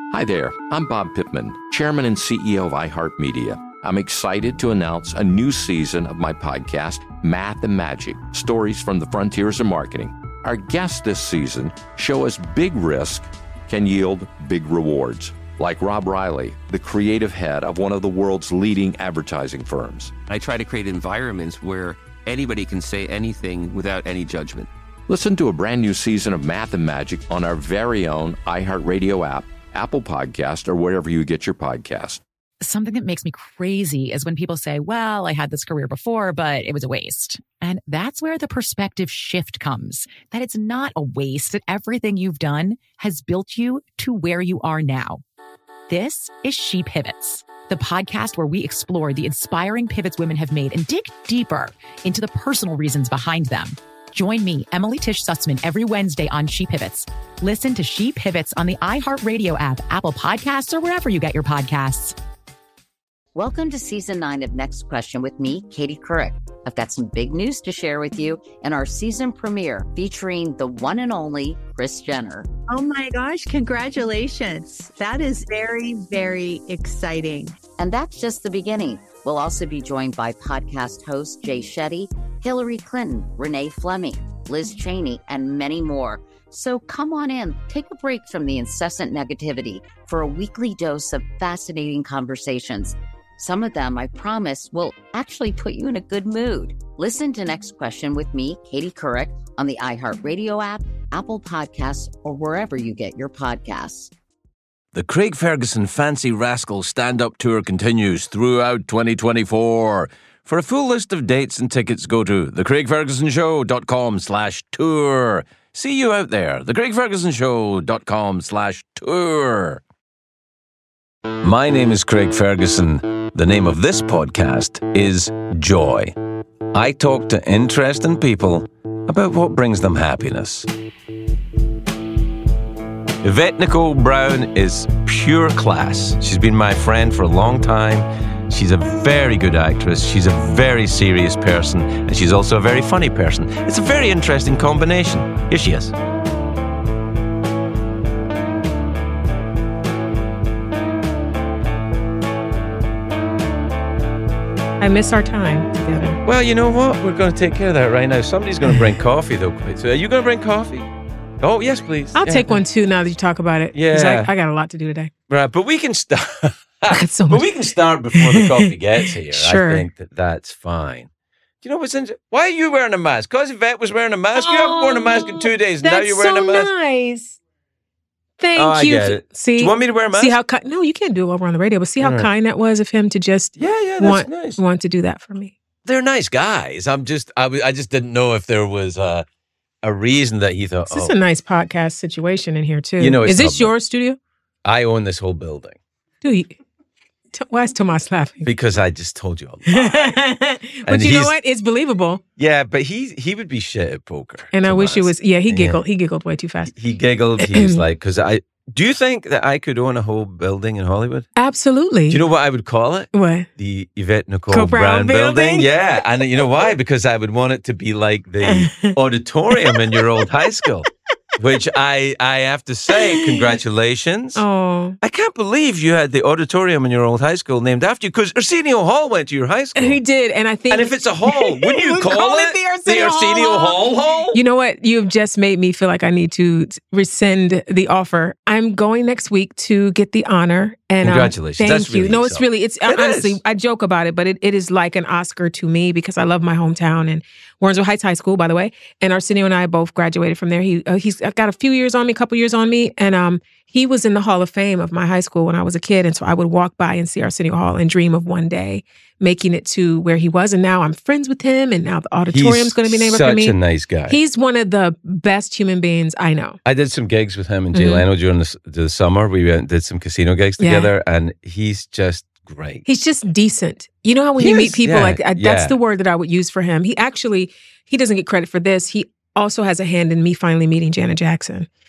Hi there, I'm Bob Pittman, Chairman and CEO of iHeartMedia. I'm excited to announce a new season of my podcast, Math and Magic, Stories from the Frontiers of Marketing. Our guests this season show us big risk can yield big rewards, like Rob Riley, the creative head of one of the world's leading advertising firms. I try to create environments where anybody can say anything without any judgment. Listen to a brand new season of Math and Magic on our very own iHeartRadio app, Apple Podcast, or wherever you get your podcast. Something that makes me crazy is when people say, well, I had this career before, but it was a waste. And that's where the perspective shift comes, that it's not a waste, that everything you've done has built you to where you are now. This is She Pivots, the podcast where we explore the inspiring pivots women have made and dig deeper into the personal reasons behind them. Join me, Emily Tish Sussman, every Wednesday on She Pivots. Listen to She Pivots on the iHeartRadio app, Apple Podcasts, or wherever you get your podcasts. Welcome to Season 9 of Next Question with me, Katie Couric. I've got some big news to share with you in our season premiere featuring the one and only Kris Jenner. Oh my gosh, congratulations. That is very, very exciting. And that's just the beginning. We'll also be joined by podcast host Jay Shetty, Hillary Clinton, Renee Fleming, Liz Cheney, and many more. So come on in, take a break from the incessant negativity for a weekly dose of fascinating conversations. Some of them, I promise, will actually put you in a good mood. Listen to Next Question with me, Katie Couric, on the iHeartRadio app, Apple Podcasts, or wherever you get your podcasts. The Craig Ferguson Fancy Rascal stand-up tour continues throughout 2024. For a full list of dates and tickets, go to thecraigfergusonshow.com/tour. See you out there, thecraigfergusonshow.com/tour. My name is Craig Ferguson. The name of this podcast is Joy. I talk to interesting people about what brings them happiness. Yvette Nicole Brown is pure class. She's been my friend for a long time. She's a very good actress. She's a very serious person. And she's also a very funny person. It's a very interesting combination. Here she is. I miss our time together. Well, you know what? We're going to take care of that right now. Somebody's going to bring coffee, though. So are you going to bring coffee? Oh, yes, please. I'll take one, too, now that you talk about it. Yeah. I got a lot to do today. Right, but we can start. So but we can start before the coffee gets here. Sure. I think that's fine. Do you know what's interesting? Why are you wearing a mask? Because Yvette was wearing a mask. You haven't worn a mask in 2 days, and now you're wearing a mask. That's so nice. Thank I you. get it. See, do you want me to wear a mask? See how no, you can't do it while we're on the radio, but see how kind that was of him to just that's nice. want to do that for me. They're nice guys. I just didn't know if there was a reason that he thought. This is a nice podcast situation in here too. You know, is this your studio? I own this whole building. Do you? Why is Tomas laughing? Because I just told you a lie. But you know what? It's believable. Yeah, but he would be shit at poker. And Tomas. I wish it was. Yeah, he giggled. He giggled way too fast. He giggled. He was like, do you think that I could own a whole building in Hollywood? Absolutely. Do you know what I would call it? What? The Yvette Nicole Brown building? Yeah. And you know why? Because I would want it to be like the auditorium in your old high school. Which I have to say, congratulations. Oh. I can't believe you had the auditorium in your old high school named after you, because Arsenio Hall went to your high school. He did, and I think... And if it's a hall, wouldn't you call it the Arsenio Hall? You know what? You've just made me feel like I need to rescind the offer. I'm going next week to get the honor. And congratulations. Thank That's you. really No, it's really, honestly, is. I joke about it, but it is like an Oscar to me because I love my hometown and Warrensville Heights High School, by the way. And Arsenio and I both graduated from there. He's got a few years on me, a couple years on me. And he was in the Hall of Fame of my high school when I was a kid. And so I would walk by and see Arsenio Hall and dream of one day making it to where he was. And now I'm friends with him. And now the auditorium's going to be named after me. He's such a nice guy. He's one of the best human beings I know. I did some gigs with him and Jay Leno during the summer. We went and did some casino gigs together, and he's just great. He's just decent. You know how when you meet people, that's the word that I would use for him. He doesn't get credit for this. He also has a hand in me finally meeting Janet Jackson.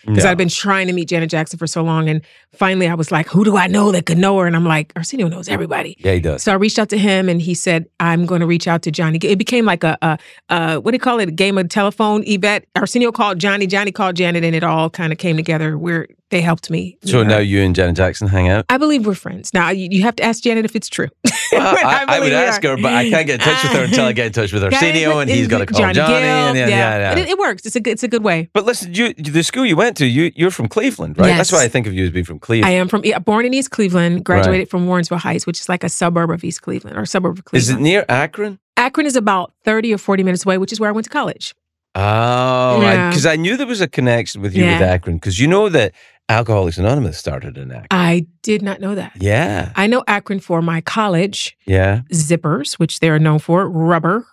because No. I'd been trying to meet Janet Jackson for so long. And finally I was like, who do I know that could know her? And I'm like, Arsenio knows everybody. Yeah, he does. So I reached out to him and he said, I'm going to reach out to Johnny. It became like a what do you call it? A game of telephone. Yvette, Arsenio called Johnny, Johnny called Janet, and it all kind of came together where they helped me. So now you and Janet Jackson hang out? I believe we're friends. Now, you have to ask Janet if it's true. Well, I believe would we ask are. her, but I can't get in touch with her until I get in touch with Arsenio, and he's got to call Johnny. Gill, And yeah. It works. It's a good way. But listen, the school you went to, you're from Cleveland, right? Yes. That's why I think of you as being from Cleveland. I am born in East Cleveland, graduated from Warrensville Heights, which is like a suburb of East Cleveland or suburb of Cleveland. Is it near Akron? Akron is about 30 or 40 minutes away, which is where I went to college. Oh, because I knew there was a connection with you with Akron, because you know that Alcoholics Anonymous started in Akron. I did not know that. Yeah. I know Akron for my college zippers, which they're known for, rubber.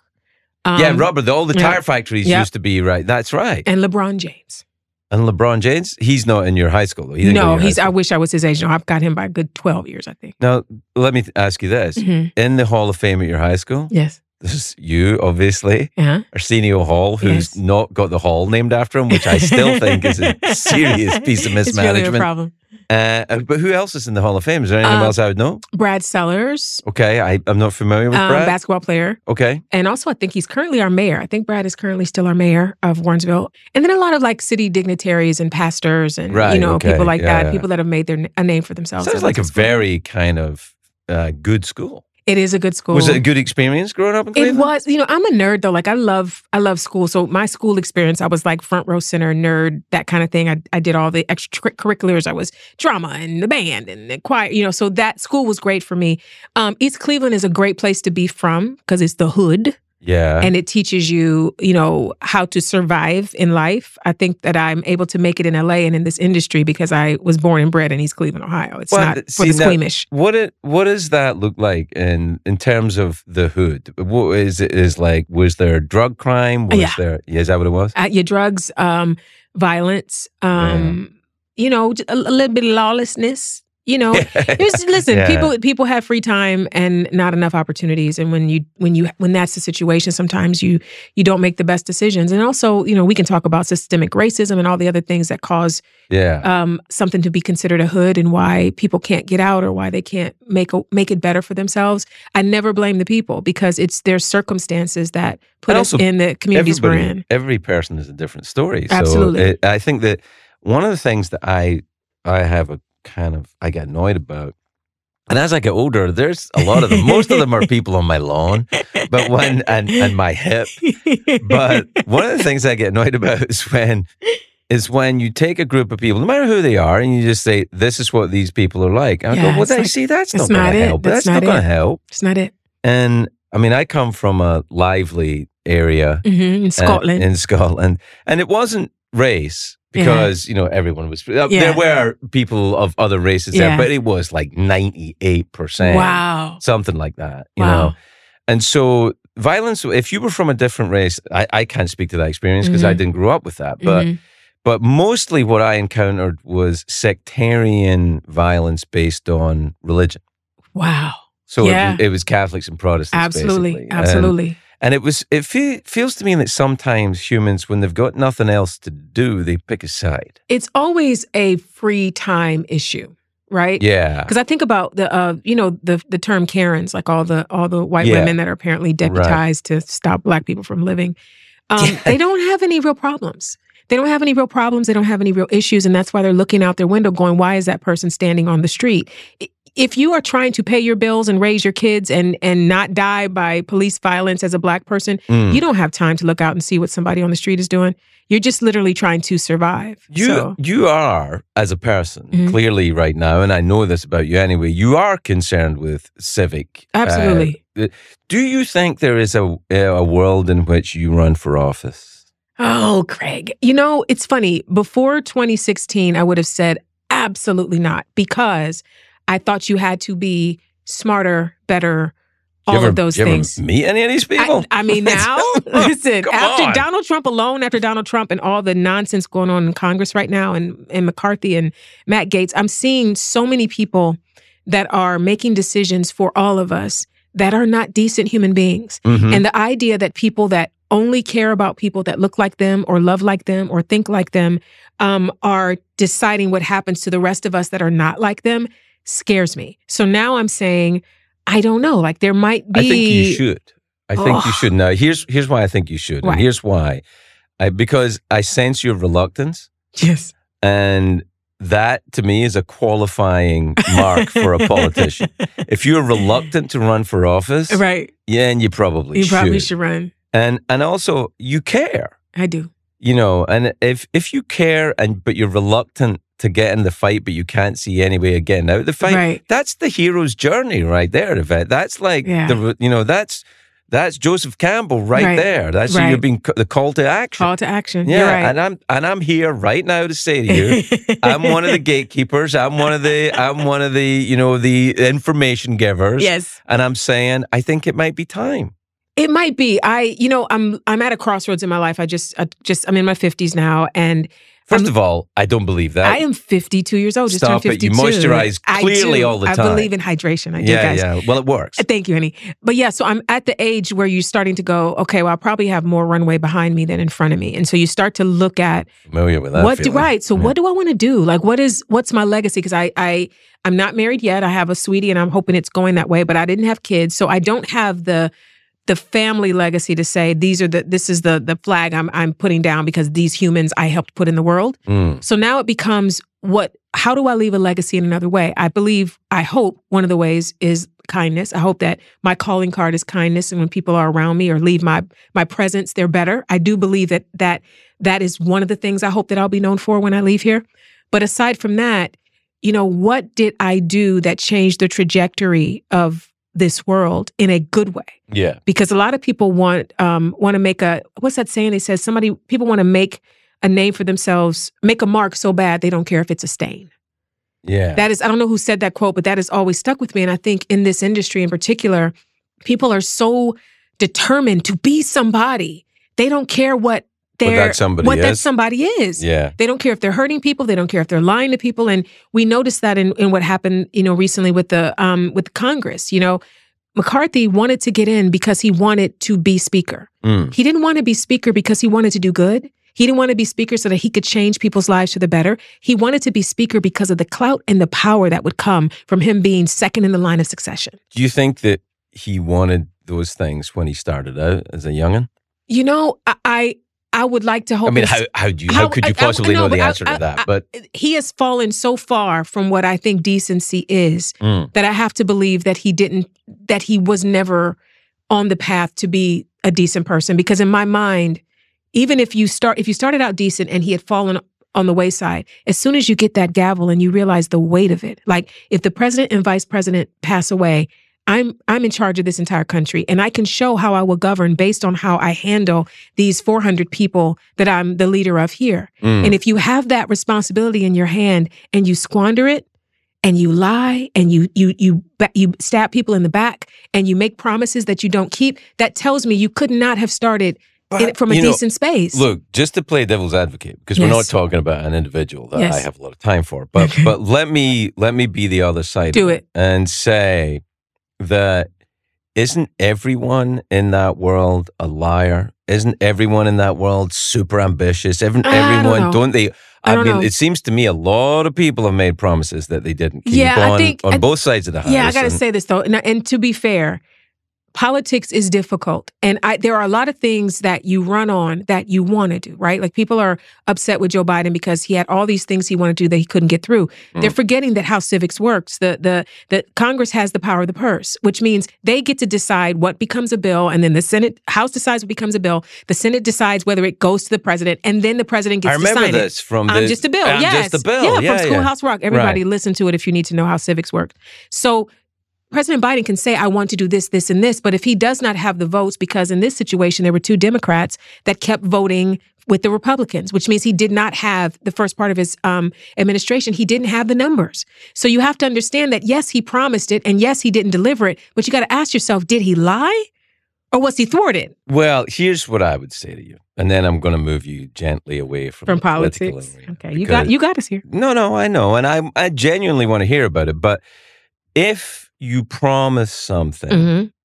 Rubber. All the tire factories used to be, right. That's right. And LeBron James. And LeBron James? He's not in your high school, though. I wish I was his age. No, I've got him by a good 12 years, I think. Now, let me ask you this. Mm-hmm. In the Hall of Fame at your high school, yes, this is you, obviously, Arsenio Hall, who's Yes. not got the hall named after him, which I still think is a serious piece of mismanagement. It's really a problem. But who else is in the Hall of Fame? Is there anyone else I would know? Brad Sellers. Okay, I'm not familiar with Brad. Basketball player. Okay. And also, I think he's currently our mayor. I think Brad is currently still our mayor of Warrensville. And then a lot of like city dignitaries and pastors and, people like that, people that have made a name for themselves. Sounds like a very kind of good school. It is a good school. Was it a good experience growing up in Cleveland? It was. I'm a nerd though. Like I love school. So my school experience, I was like front row center nerd, that kind of thing. I did all the extracurriculars. I was drama and the band and the choir, so that school was great for me. East Cleveland is a great place to be from because it's the hood. Yeah. And it teaches you, how to survive in life. I think that I'm able to make it in LA and in this industry because I was born and bred in East Cleveland, Ohio. It's not for the squeamish. What does that look like in terms of the hood? What is like, was there drug crime? Is that what it was? Drugs, violence, a little bit of lawlessness. People have free time and not enough opportunities. And when that's the situation, sometimes you don't make the best decisions. And also, we can talk about systemic racism and all the other things that cause something to be considered a hood and why people can't get out or why they can't make it better for themselves. I never blame the people because it's their circumstances that put us in the communities we're in. Every person is a different story. Absolutely. So I think that one of the things that I have I get annoyed about. And as I get older, there's a lot of them. Most of them are people on my lawn, but and my hip. But one of the things I get annoyed about is when you take a group of people, no matter who they are, and you just say, "This is what these people are like." And I go, "Well, that's not going to help. That's not going to help. It's not it." And I mean, I come from a lively area in Scotland. And it wasn't race. Because, everyone was... There were people of other races there, but it was like 98%. Wow. Something like that, you know. And so violence, if you were from a different race, I can't speak to that experience because I didn't grow up with that. But mostly what I encountered was sectarian violence based on religion. Wow. So it was Catholics and Protestants, Absolutely. Absolutely. And it feels to me that sometimes humans, when they've got nothing else to do, they pick a side. It's always a free time issue, right? Yeah. Because I think about the term Karens, like all the white women that are apparently deputized to stop Black people from living. They don't have any real problems. They don't have any real problems. They don't have any real issues. And that's why they're looking out their window going, why is that person standing on the street? If you are trying to pay your bills and raise your kids and not die by police violence as a Black person, you don't have time to look out and see what somebody on the street is doing. You're just literally trying to survive. You are, as a person, clearly right now, and I know this about you anyway, you are concerned with civic. Absolutely. Do you think there is a world in which you run for office? Oh, Craig. It's funny. Before 2016, I would have said absolutely not because I thought you had to be smarter, better, all of those things. Ever meet any of these people? I mean, now, listen, after Donald Trump and all the nonsense going on in Congress right now and McCarthy and Matt Gaetz, I'm seeing so many people that are making decisions for all of us that are not decent human beings. And the idea that people that only care about people that look like them or love like them or think like them are deciding what happens to the rest of us that are not like them scares me. So now I'm saying, I don't know. Like there might be. I think you should. I think you should. Now, here's why I think you should. Why? And here's why. Because I sense your reluctance. Yes. And that, to me, is a qualifying mark for a politician. If you're reluctant to run for office, right? Yeah, and you probably should run. And also, you care. I do. You know, and if you care, but you're reluctant to get in the fight, but you can't see any way of getting out of the fight, right. That's the hero's journey right there, Yvette. That's like, that's Joseph Campbell right there. That's you're being the call to action. Call to action. Yeah, you're right. and I'm here right now to say to you, I'm one of the gatekeepers. I'm one of the the information givers. Yes. And I'm saying I think it might be time. It might be. I'm at a crossroads in my life. I'm in my 50s now, and First of all, I don't believe that. I am 52 years old. Just Stop turned 52. it. You moisturize clearly all the time. I believe in hydration. I do, guys. Yeah. Well, it works. Thank you, honey. But yeah, so I'm at the age where you're starting to go, okay, well, I'll probably have more runway behind me than in front of me. And so you start to look at familiar with that. What do I want to do? Like, what's my legacy? Because I'm not married yet. I have a sweetie, and I'm hoping it's going that way. But I didn't have kids, so I don't have the family legacy to say this is the flag I'm putting down because these humans I helped put in the world. So now it becomes how do I leave a legacy in another way? I hope one of the ways is kindness. I hope that my calling card is kindness, and when people are around me or leave my presence, they're better. I do believe that is one of the things I hope that I'll be known for when I leave here. But aside from that, what did I do that changed the trajectory of this world in a good way? Yeah. Because a lot of people want to make what's that saying? They said people want to make a name for themselves, make a mark so bad they don't care if it's a stain. Yeah. That is, I don't know who said that quote, but that has always stuck with me. And I think in this industry in particular, people are so determined to be somebody. They don't care what that somebody is. Yeah. They don't care if they're hurting people. They don't care if they're lying to people. And we noticed that in what happened, recently with with Congress. McCarthy wanted to get in because he wanted to be speaker. He didn't want to be speaker because he wanted to do good. He didn't want to be speaker so that he could change people's lives for the better. He wanted to be speaker because of the clout and the power that would come from him being second in the line of succession. Do you think that he wanted those things when he started out as a youngin'? I would like to hope. I mean, how could you possibly know the answer to that? But he has fallen so far from what I think decency is that I have to believe that he was never on the path to be a decent person. Because in my mind, even if you started out decent and he had fallen on the wayside, as soon as you get that gavel and you realize the weight of it, like if the president and vice president pass away, I'm in charge of this entire country, and I can show how I will govern based on how I handle these 400 people that I'm the leader of here. And if you have that responsibility in your hand and you squander it, and you lie, and you stab people in the back, and you make promises that you don't keep, that tells me you could not have started from a decent space. Look, just to play devil's advocate, because we're not talking about an individual that I have a lot of time for, but let me be the other side of it and say that isn't everyone in that world a liar? Isn't everyone in that world super ambitious? Everyone, don't they? I mean, it seems to me a lot of people have made promises that they didn't keep on both sides of the house. Yeah, I got to say this though, and to be fair, politics is difficult. And there are a lot of things that you run on that you want to do, right? Like people are upset with Joe Biden because he had all these things he wanted to do that he couldn't get through. They're forgetting that how civics works. The Congress has the power of the purse, which means they get to decide what becomes a bill, and then the House decides what becomes a bill. The Senate decides whether it goes to the president, and then the president gets to sign it. I remember this from I'm just a bill. Just a bill. Yeah, from Schoolhouse Rock. Everybody listen to it if you need to know how civics work. So President Biden can say, I want to do this, this, and this, but if he does not have the votes, because in this situation, there were 2 Democrats that kept voting with the Republicans, which means he did not have the first part of his administration. He didn't have the numbers. So you have to understand that, yes, he promised it, and yes, he didn't deliver it, but you got to ask yourself, did he lie or was he thwarted? Well, here's what I would say to you, and then I'm going to move you gently away from politics. Okay, you got us here. No, I know, and I genuinely want to hear about it, but if you promise something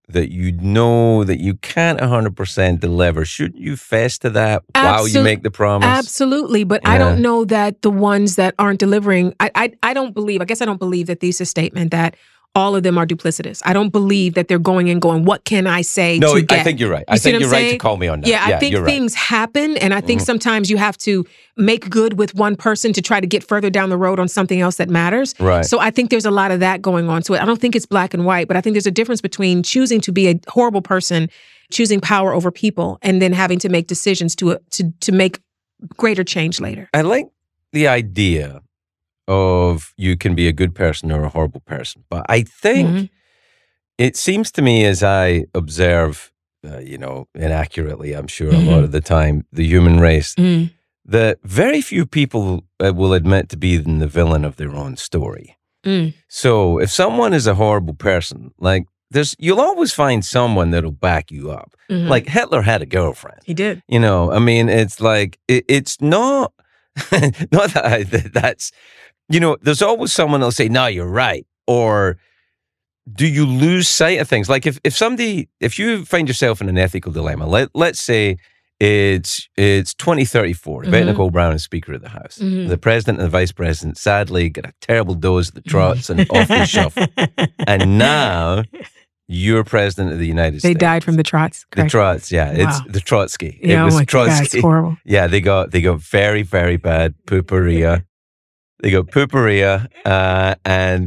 that you know that you can't 100% deliver, shouldn't you fess to that while you make the promise? Absolutely. But I don't know that the ones that aren't delivering, I don't believe that thesis statement that all of them are duplicitous. I don't believe that they're going, what can I say to get? I think you're right. I think you're right to call me on that. Yeah, I think things happen, and I think sometimes you have to make good with one person to try to get further down the road on something else that matters. Right. So I think there's a lot of that going on to it. I don't think it's black and white, but I think there's a difference between choosing to be a horrible person, choosing power over people, and then having to make decisions to make greater change later. I like the idea of you can be a good person or a horrible person. But I think it seems to me, as I observe, inaccurately, I'm sure a lot of the time, the human race, that very few people will admit to being the villain of their own story. So if someone is a horrible person, like you'll always find someone that'll back you up. Like Hitler had a girlfriend. He did. It's like, it's not, not that that's, there's always someone that'll say, no, you're right. Or do you lose sight of things? Like if you find yourself in an ethical dilemma, let's say it's 2034, Yvette Nicole Brown is Speaker of the House. The President and the Vice President sadly get a terrible dose of the trots and off they shuffle. And now you're President of the United States. They died from the trots. Correct? The trots, yeah. Wow. It's the Trotsky. Yeah, it was Trotsky. God, it's horrible. Yeah, they got very, very bad pooperia. They got pooperia, and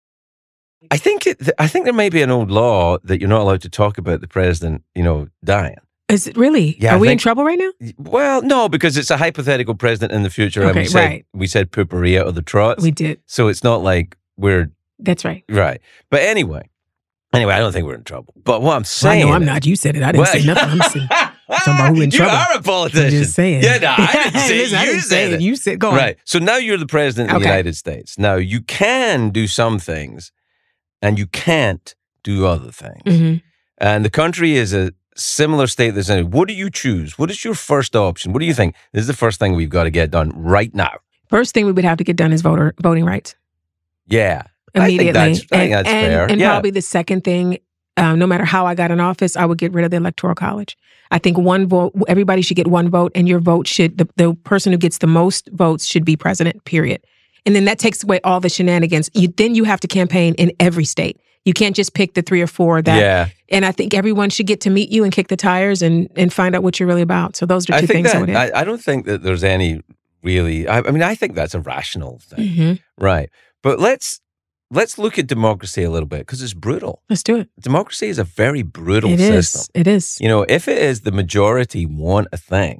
I think there may be an old law that you're not allowed to talk about the president, dying. Is it really? Yeah, Are we in trouble right now? Well, no, because it's a hypothetical president in the future, okay, and we said pooperia or the trots. We did. So it's not like we're. That's right. Right, but anyway, I don't think we're in trouble. But what I'm saying, no, I'm not. You said it. I didn't say nothing. I'm saying. Talking about who in trouble. You are a politician. I'm just saying. Yeah, no, I didn't say it. You said it. You said, go on. Right. So now you're the president of the United States. Now you can do some things and you can't do other things. And the country is a similar state that's in it. What do you choose? What is your first option? What do you think? This is the first thing we've got to get done right now. First thing we would have to get done is voting rights. Yeah. Immediately. I think that's fair. And probably the second thing, no matter how I got in office, I would get rid of the Electoral College. I think one vote, everybody should get one vote, and your vote should, the person who gets the most votes should be president, period. And then that takes away all the shenanigans. Then you have to campaign in every state. You can't just pick the 3 or 4 that. Yeah. And I think everyone should get to meet you and kick the tires and find out what you're really about. So those are two things I would have. I don't think that there's any really, I think that's a rational thing. Right. But let's look at democracy a little bit because it's brutal. Let's do it. Democracy is a very brutal system. It is. If it is the majority want a thing,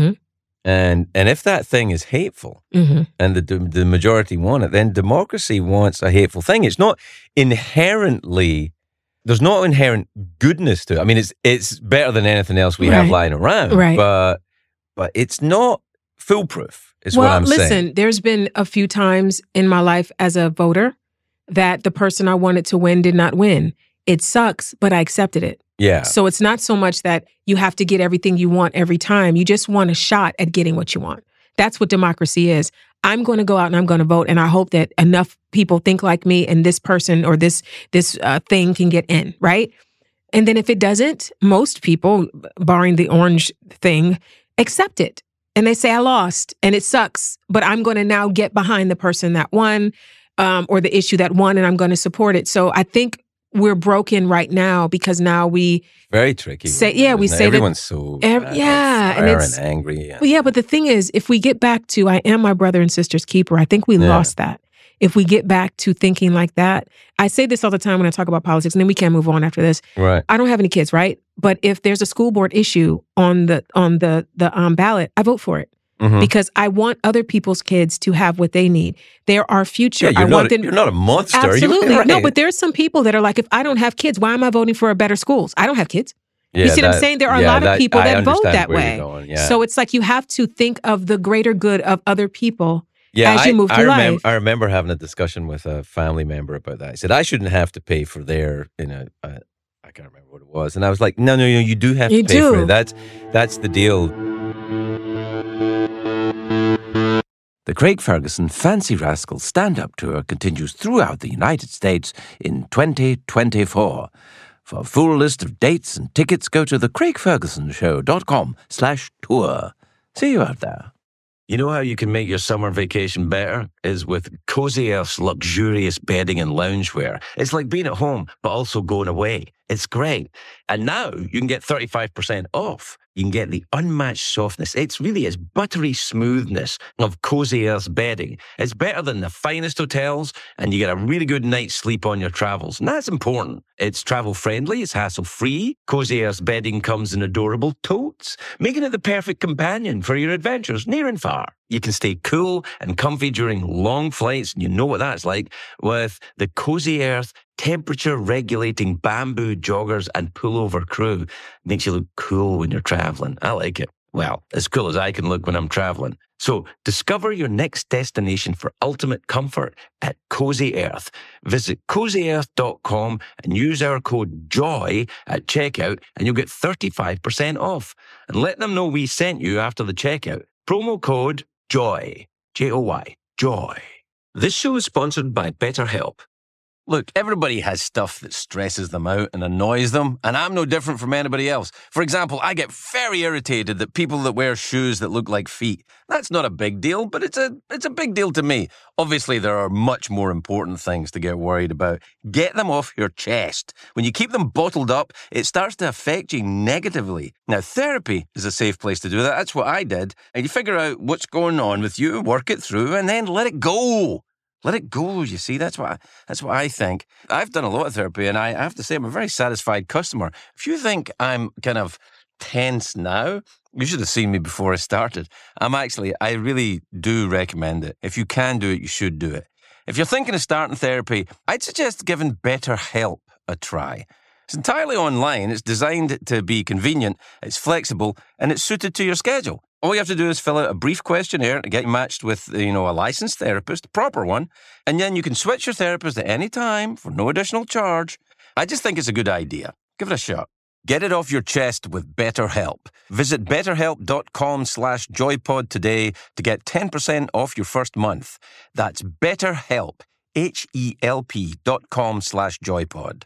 and if that thing is hateful, and the majority want it, then democracy wants a hateful thing. It's not inherently. There's no inherent goodness to it. I mean, it's better than anything else we have lying around. Right. But it's not foolproof. Is what I'm saying. Well, listen. There's been a few times in my life as a voter that the person I wanted to win did not win. It sucks, but I accepted it. Yeah. So it's not so much that you have to get everything you want every time. You just want a shot at getting what you want. That's what democracy is. I'm going to go out and I'm going to vote, and I hope that enough people think like me and this person or this thing can get in, right? And then if it doesn't, most people, barring the orange thing, accept it. And they say, I lost, and it sucks, but I'm going to now get behind the person that won. Or the issue that won, and I'm going to support it. So I think we're broken right now because now we very tricky. We say everyone's so and it's angry. Well, yeah, but the thing is, if we get back to I am my brother and sister's keeper, I think we lost that. If we get back to thinking like that, I say this all the time when I talk about politics, and then we can't move on after this. Right. I don't have any kids, right? But if there's a school board issue on the ballot, I vote for it. Because I want other people's kids to have what they need. They're our future. Yeah, you're not a monster. Absolutely. Right. No, but there's some people that are like, if I don't have kids, why am I voting for better schools? I don't have kids. Yeah, you see what I'm saying? There are a lot of people that vote that way. Yeah. So it's like you have to think of the greater good of other people as you move through life. I remember having a discussion with a family member about that. I said, I shouldn't have to pay for their, I can't remember what it was. And I was like, no, you do have to pay for it. That's the deal. The Craig Ferguson Fancy Rascals stand-up tour continues throughout the United States in 2024. For a full list of dates and tickets, go to thecraigfergusonshow.com/tour. See you out there. You know how you can make your summer vacation better? Is with Cozy Earth's luxurious bedding and loungewear. It's like being at home, but also going away. It's great. And now you can get 35% off. You can get the unmatched softness. It's buttery smoothness of Cozy Earth's bedding. It's better than the finest hotels, and you get a really good night's sleep on your travels. And that's important. It's travel-friendly. It's hassle-free. Cozy Earth's bedding comes in adorable totes, making it the perfect companion for your adventures near and far. You can stay cool and comfy during long flights, and you know what that's like, with the Cozy Earth temperature-regulating bamboo joggers and pullover crew. Makes you look cool when you're traveling. I like it. Well, as cool as I can look when I'm traveling. So discover your next destination for ultimate comfort at Cozy Earth. Visit CozyEarth.com and use our code JOY at checkout, and you'll get 35% off. And let them know we sent you after the checkout. Promo code JOY. J-O-Y. JOY. This show is sponsored by BetterHelp. Look, everybody has stuff that stresses them out and annoys them, and I'm no different from anybody else. For example, I get very irritated that people that wear shoes that look like feet. That's not a big deal, but it's a big deal to me. Obviously, there are much more important things to get worried about. Get them off your chest. When you keep them bottled up, it starts to affect you negatively. Now, therapy is a safe place to do that. That's what I did. And you figure out what's going on with you, work it through, and then let it go. Let it go, you see. That's what I think. I've done a lot of therapy, and I have to say I'm a very satisfied customer. If you think I'm kind of tense now, you should have seen me before I started. I really do recommend it. If you can do it, you should do it. If you're thinking of starting therapy, I'd suggest giving BetterHelp a try. It's entirely online. It's designed to be convenient, it's flexible, and it's suited to your schedule. All you have to do is fill out a brief questionnaire to get you matched with, a licensed therapist, a proper one, and then you can switch your therapist at any time for no additional charge. I just think it's a good idea. Give it a shot. Get it off your chest with BetterHelp. Visit betterhelp.com/joypod today to get 10% off your first month. That's BetterHelp, HELP.com/joypod.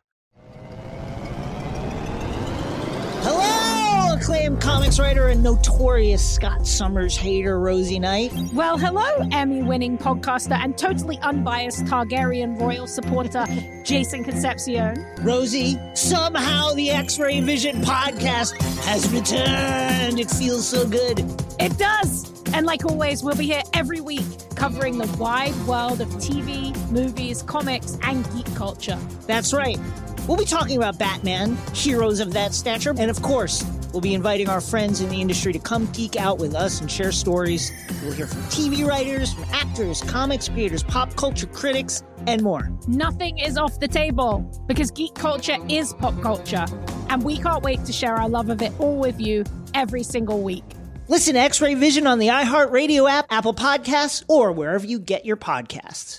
Acclaimed comics writer and notorious Scott Summers hater, Rosie Knight. Well, hello, Emmy-winning podcaster and totally unbiased Targaryen royal supporter, Jason Concepcion. Rosie, somehow the X-Ray Vision podcast has returned. It feels so good. It does. And like always, we'll be here every week covering the wide world of TV, movies, comics, and geek culture. That's right. We'll be talking about Batman, heroes of that stature, and of course, we'll be inviting our friends in the industry to come geek out with us and share stories. We'll hear from TV writers, from actors, comics creators, pop culture critics, and more. Nothing is off the table because geek culture is pop culture, and we can't wait to share our love of it all with you every single week. Listen to X-Ray Vision on the iHeartRadio app, Apple Podcasts, or wherever you get your podcasts.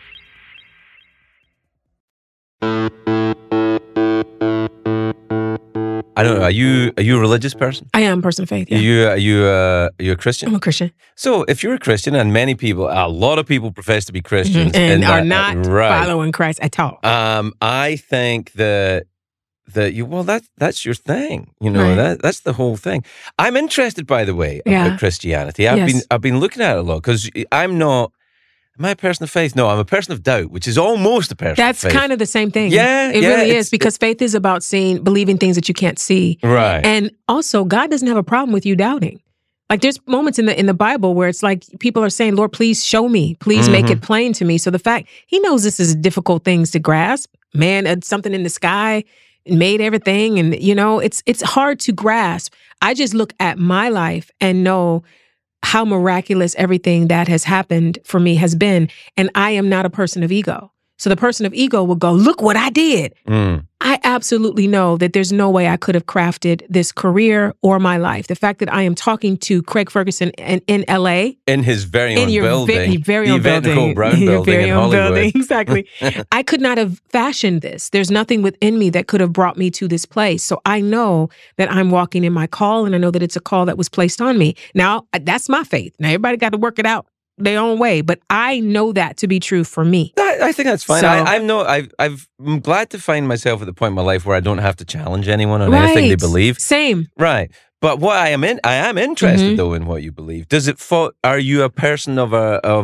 I don't know. Are you a religious person? I am a person of faith. Yeah. Are you a Christian? I'm a Christian. So if you're a Christian, and a lot of people profess to be Christians and are not following Christ at all. I think that's your thing. Right. That's the whole thing. I'm interested, by the way, about Christianity. I've been looking at it a lot because am I a person of faith? No, I'm a person of doubt, which is almost a person of faith. That's kind of the same thing. Yeah, it really is, because faith is about believing things that you can't see. Right. And also, God doesn't have a problem with you doubting. Like, there's moments in the Bible where it's like people are saying, Lord, please show me. Please make it plain to me. So the fact, he knows this is difficult things to grasp. Man, something in the sky made everything. And, it's hard to grasp. I just look at my life and know how miraculous everything that has happened for me has been. And I am not a person of ego. So the person of ego will go, look what I did. I absolutely know that there's no way I could have crafted this career or my life. The fact that I am talking to Craig Ferguson in L.A. In his very own building. Very own building. Nicole Brown building in Hollywood. Exactly. I could not have fashioned this. There's nothing within me that could have brought me to this place. So I know that I'm walking in my call, and I know that it's a call that was placed on me. Now, that's my faith. Now, everybody got to work it out their own way, but I know that to be true for me. I think that's fine. So- I'm glad to find myself at the point in my life where I don't have to challenge anyone on anything they believe. Same. Right. But what I am interested though in what you believe. Does it are you a person of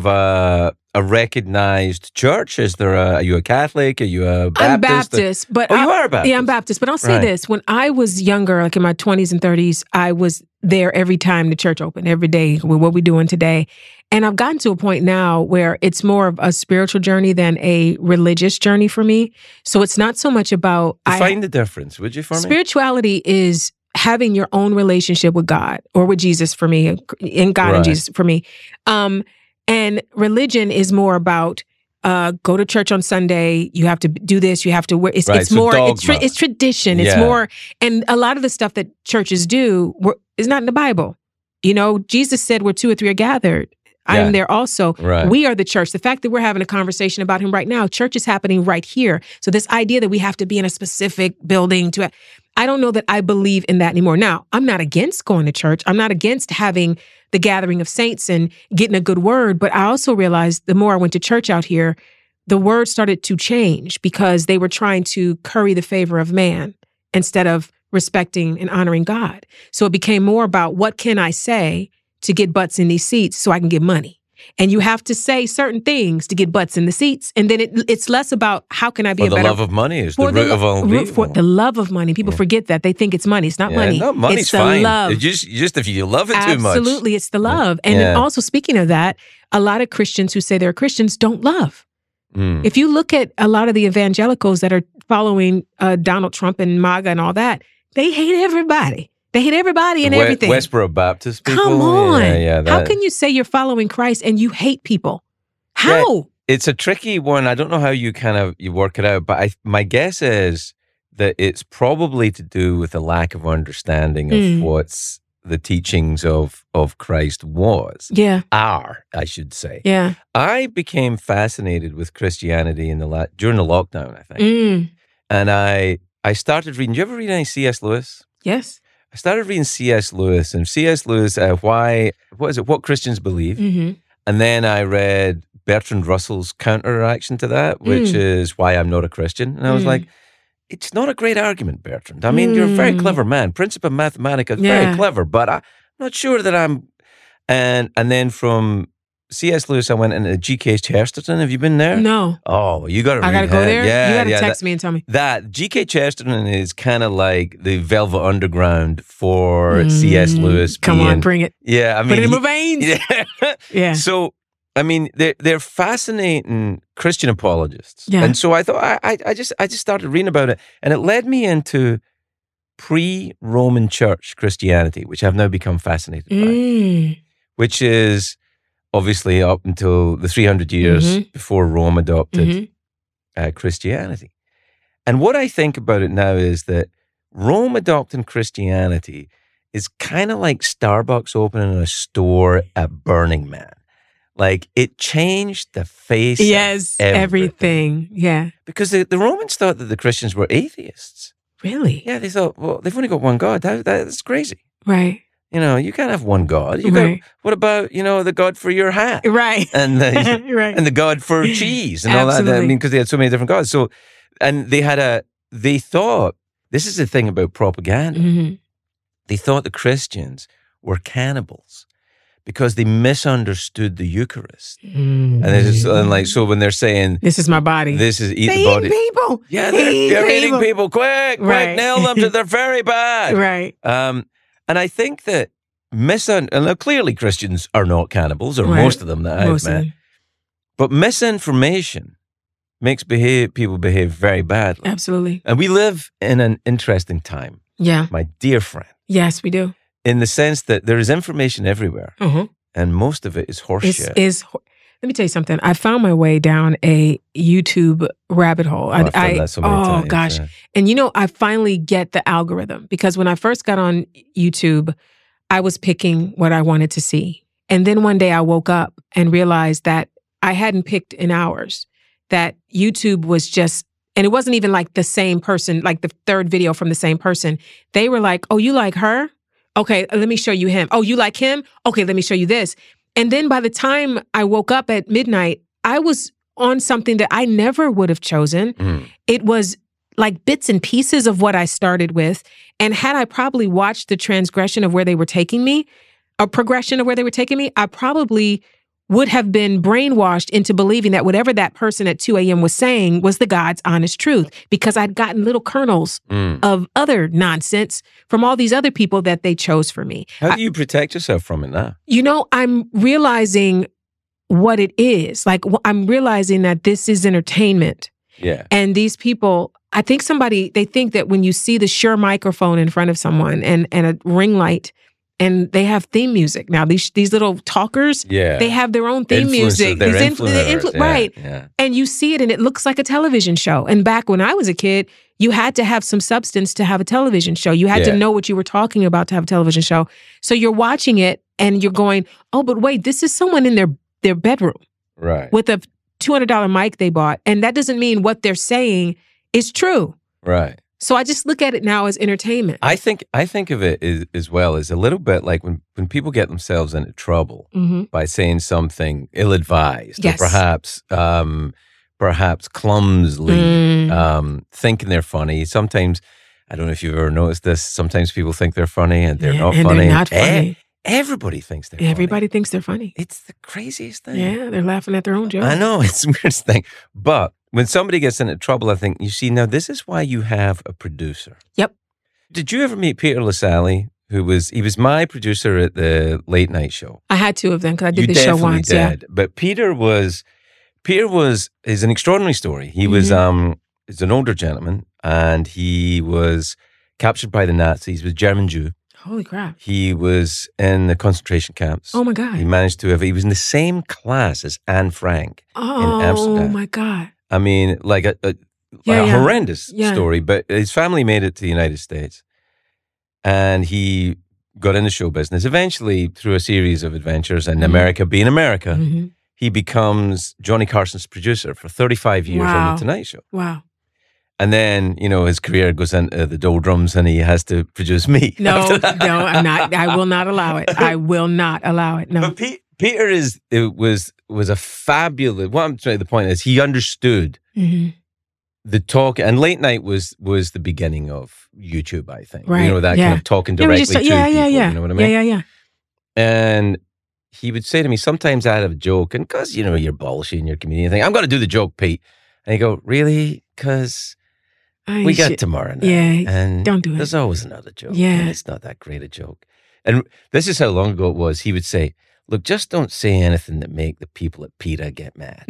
a recognized church? Are you a Catholic? Are you a Baptist? I'm Baptist, but you are a Baptist. Yeah, I'm Baptist. But I'll say this: when I was younger, like in my 20s and 30s, I was there every time the church opened, every day with what we're doing today. And I've gotten to a point now where it's more of a spiritual journey than a religious journey for me. So it's not so much about define the difference, would you, for me? Spirituality is having your own relationship with God or with Jesus for me, in God and Jesus for me. And religion is more about go to church on Sunday. You have to do this. You have to wear. It's more. It's tradition. It's more. And a lot of the stuff that churches do is not in the Bible. You know, Jesus said, "Where 2 or 3 are gathered, I am there also." Right. We are the church. The fact that we're having a conversation about him right now, church is happening right here. So this idea that we have to be in a specific building I don't know that I believe in that anymore. Now, I'm not against going to church. I'm not against having the gathering of saints and getting a good word. But I also realized the more I went to church out here, the word started to change because they were trying to curry the favor of man instead of respecting and honoring God. So it became more about what can I say to get butts in these seats so I can get money. And you have to say certain things to get butts in the seats. And then it's less about how can I be a better... the love of money is the root of all evil. For the love of money. People forget that. They think it's money. It's not money. No, money's it's the fine. love. It's just if you love it too much. Absolutely. It's the love. And then also, speaking of that, a lot of Christians who say they're Christians don't love. If you look at a lot of the evangelicals that are following Donald Trump and MAGA and all that, they hate everybody. They hate everybody and everything. Westboro Baptist people. Come on. How can you say you're following Christ and you hate people? How? Yeah, it's a tricky one. I don't know how you work it out, but my guess is that it's probably to do with a lack of understanding of what's the teachings of Christ are, I should say. Yeah. I became fascinated with Christianity during the lockdown, I think. And I started reading. Do you ever read any C.S. Lewis? Yes. I started reading C.S. Lewis, and C.S. Lewis, What Christians Believe. Mm-hmm. And then I read Bertrand Russell's counter-reaction to that, which is Why I'm Not a Christian. And I was like, it's not a great argument, Bertrand. I mean, you're a very clever man. Principia Mathematica is very clever, but I'm not sure that I'm... And then from C.S. Lewis, I went into G.K. Chesterton. Have you been there? No. Oh, you got to read I got to go there? Yeah, you got to text me and tell me. That G.K. Chesterton is kind of like the Velvet Underground for C.S. Lewis. Come on, bring it. Yeah, I mean... Put it in my veins. Yeah. Yeah. So, I mean, they're fascinating Christian apologists. Yeah. And so I thought, I just started reading about it, and it led me into pre-Roman Church Christianity, which I've now become fascinated by, which is obviously up until the 300 years before Rome adopted Christianity. And what I think about it now is that Rome adopting Christianity is kind of like Starbucks opening a store at Burning Man. Like, it changed the face of everything. Yeah. Because the Romans thought that the Christians were atheists. Really? Yeah, they thought, well, they've only got one God. That's crazy. Right. You know, you can't have one God. What about, the God for your hat? Right. And the, right. And the God for cheese and all that. I mean, because they had so many different gods. So, and they thought, this is the thing about propaganda. They thought the Christians were cannibals because they misunderstood the Eucharist. And so when they're saying, this is my body. This is eat the body. People. Yeah, they're eating people. Quick, nail them to they're very bad. Right. And I think that and clearly Christians are not cannibals, or most of them that I've met. But misinformation makes people behave very badly. Absolutely. And we live in an interesting time. Yeah. My dear friend. Yes, we do. In the sense that there is information everywhere, and most of it is horseshit. Let me tell you something. I found my way down a YouTube rabbit hole. I've done that so many times. Oh, gosh. Yeah. And I finally get the algorithm, because when I first got on YouTube, I was picking what I wanted to see. And then one day I woke up and realized that I hadn't picked in hours, that YouTube was just, and it wasn't even like the same person, like the third video from the same person. They were like, oh, you like her? Okay, let me show you him. Oh, you like him? Okay, let me show you this. And then by the time I woke up at midnight, I was on something that I never would have chosen. It was like bits and pieces of what I started with. And had I probably watched the transgression of where they were taking me, a progression of where they were taking me, I probably would have been brainwashed into believing that whatever that person at 2 a.m. was saying was the God's honest truth, because I'd gotten little kernels of other nonsense from all these other people that they chose for me. How do you protect yourself from it now? You know, I'm realizing what it is. Like, I'm realizing that this is entertainment. Yeah. And these people, I think they think that when you see the Shure microphone in front of someone and a ring light, and they have theme music now. These little talkers, they have their own theme music. Right. Yeah. And you see it and it looks like a television show. And back when I was a kid, you had to have some substance to have a television show. You had to know what you were talking about to have a television show. So you're watching it and you're going, oh, but wait, this is someone in their bedroom. Right. With a $200 mic they bought. And that doesn't mean what they're saying is true. Right. So I just look at it now as entertainment. I think of it as well as a little bit like when people get themselves into trouble by saying something ill-advised, or perhaps clumsily, thinking they're funny. Sometimes, I don't know if you've ever noticed this, sometimes people think they're funny and they're not funny. They're not funny. Everybody thinks they're funny. Everybody thinks they're funny. It's the craziest thing. Yeah, they're laughing at their own jokes. I know, it's the weirdest thing. But when somebody gets into trouble, I think, you see, now this is why you have a producer. Yep. Did you ever meet Peter Lassally, he was my producer at the late night show? I had 2 of them because I did the show once. Did. But Peter is an extraordinary story. He was he's an older gentleman, and he was captured by the Nazis, was German Jew. Holy crap. He was in the concentration camps. Oh my God. He was in the same class as Anne Frank in Amsterdam. Oh my God. I mean, like a horrendous story, but his family made it to the United States. And he got into show business. Eventually, through a series of adventures, and America being America, he becomes Johnny Carson's producer for 35 years on The Tonight Show. Wow. And then, his career goes into the doldrums and he has to produce me. No, I'm not. I will not allow it. I will not allow it. No. But Peter was a fabulous, the point is he understood the talk, and late night was the beginning of YouTube, I think. Right. Kind of talking directly to people. You know what I mean? Yeah. And he would say to me, sometimes I'd have a joke, and because, you're bullshit and you're a comedian thing, I'm going to do the joke, Pete. And he'd go, really? Because we got tomorrow night. Yeah, and don't do it. There's always another joke. Yeah. And it's not that great a joke. And this is how long ago it was. He would say, look, just don't say anything that make the people at PETA get mad.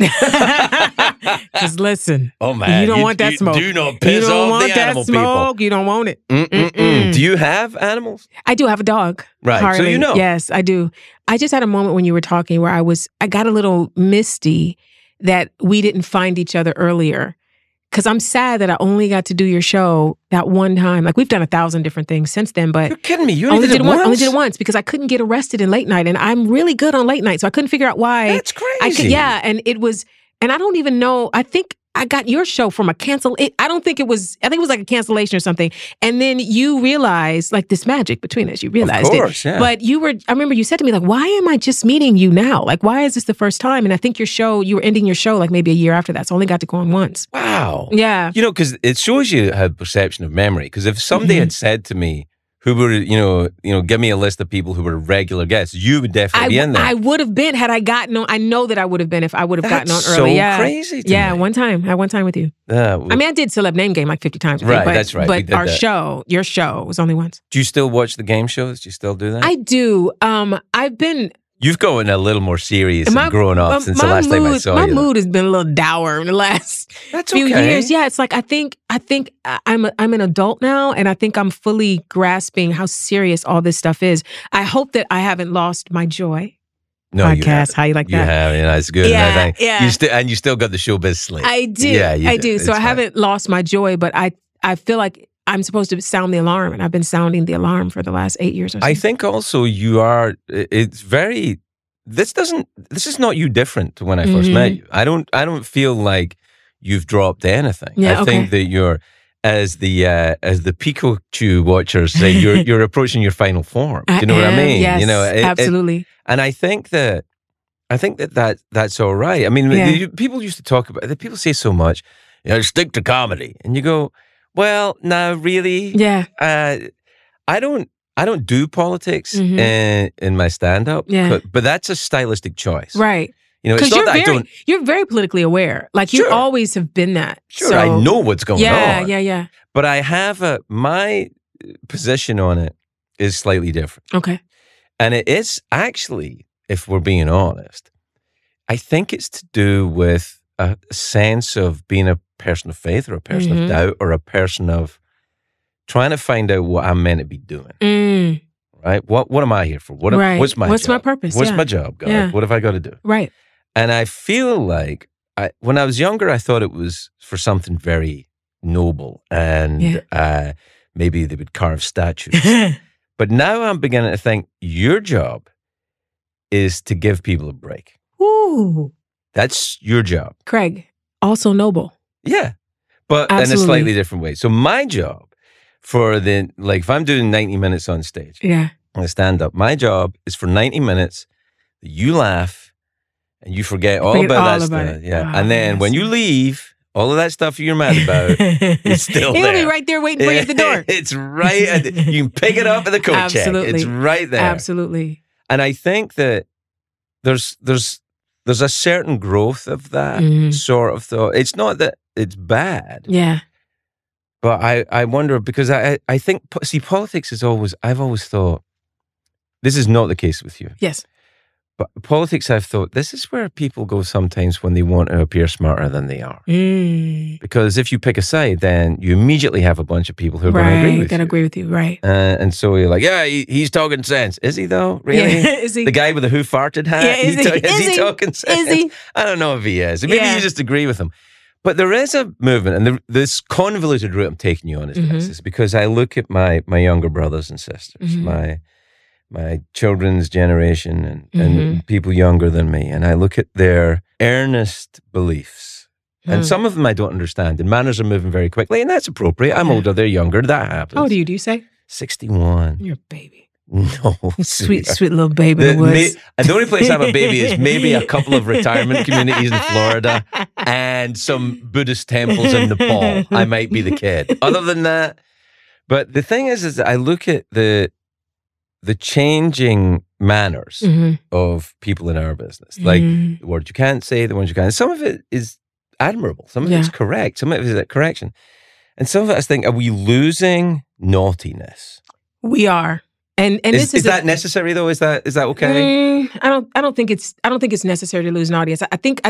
Just listen. Oh, man. You don't want that smoke. Do not piss off the animal people. You don't want it. Do you have animals? I do have a dog. Right. Harley. So you know. Yes, I do. I just had a moment when you were talking where I got a little misty that we didn't find each other earlier. Because I'm sad that I only got to do your show that one time. Like, we've done 1,000 different things since then, but you're kidding me. You only did it once? Only did it once because I couldn't get arrested in late night, and I'm really good on late night, so I couldn't figure out why. That's crazy. And it was, and I don't even know. I think I got your show from a cancel. I think it was like a cancellation or something. And then you realized, like, this magic between us. You realized of course, it. Yeah. But I remember you said to me, like, why am I just meeting you now? Like, why is this the first time? And I think you were ending your show like maybe a year after that. So I only got to go on once. Wow. Yeah. Because it shows you how perception of memory. Because if somebody had said to me, who were, give me a list of people who were regular guests, you would definitely be in there. I would have been had I gotten on. I know that I would have been if I would have gotten on so early. Yeah. Crazy to me. One time. I had one time with you. I mean, I did Celeb Name Game like 50 times. Right, but, that's right. But your show was only once. Do you still watch the game shows? Do you still do that? I do. I've been... You've gotten a little more serious and grown up since the last time I saw you. My mood has been a little dour in the last few years. Yeah, it's like I think I'm an adult now, and I think I'm fully grasping how serious all this stuff is. I hope that I haven't lost my joy. No, podcast, how you like that? You have, it's good. Yeah, and I think yeah. You still got the showbiz slate. I do. Yeah, I do. So I haven't lost my joy, but I feel like I'm supposed to sound the alarm, and I've been sounding the alarm for the last 8 years or so. I think also you are, this is not you different to when I first met you. I don't feel like you've dropped anything. Yeah, I think that you're, as the Pikachu watchers say, you're approaching your final form. Do you know what I mean? Yes, absolutely. And I think that I think that's all right. I mean, people used to talk about it. People say so much, stick to comedy. And you go, well, no, really? Yeah. I don't do politics in my stand-up, but that's a stylistic choice. Right. It's not that you're very politically aware. Like you always have been that. Sure, I know what's going on. Yeah. But I have my position on it is slightly different. Okay. And it is actually, if we're being honest, I think it's to do with a sense of being a person of faith or a person of doubt or a person of trying to find out what I'm meant to be doing. Right? What am I here for? What's my What's job? my purpose? What's my job, God? Yeah. What have I got to do? Right. And I feel like when I was younger, I thought it was for something very noble and maybe they would carve statues. But now I'm beginning to think your job is to give people a break. Ooh. That's your job. Craig, also noble. Yeah. But in a slightly different way. So my job if I'm doing 90 minutes on stage, on a stand-up, my job is for 90 minutes that you laugh and you forget all about that stuff. Yeah. And then when you leave, all of that stuff you're mad about is still there. It'll be right there waiting for you at the door. It's right. You can pick it up at the coat check. It's right there. Absolutely. And I think that there's a certain growth of that sort of thought. It's not that it's bad. Yeah. But I wonder, because I think, see, politics is I've always thought, this is not the case with you. Yes. But politics, I've thought, this is where people go sometimes when they want to appear smarter than they are. Because if you pick a side, then you immediately have a bunch of people who are going to agree with you. Agree with you, right. And so you're like, he's talking sense. Is he though? Really? Yeah, is he? The guy with the who farted hat? Yeah, is he talking sense? Is he? I don't know if he is. Maybe you just agree with him. But there is a movement, and this convoluted route I'm taking you on is because I look at my younger brothers and sisters, my children's generation and people younger than me, and I look at their earnest beliefs. And some of them I don't understand, and manners are moving very quickly, and that's appropriate. I'm older, they're younger, that happens. How old are you, do you say? 61. You're a baby. No. Sweet little baby in the woods. And the only place I have a baby is maybe a couple of retirement communities in Florida and some Buddhist temples in Nepal. I might be the kid. Other than that, but the thing is I look at the changing manners of people in our business, like the words you can't say, the ones you can. Some of it is admirable. Some of it's correct. Some of it is a correction. And some of it, I think, are we losing naughtiness? We are. And is that necessary though? Is that okay? I don't think it's necessary to lose naughtiness. I think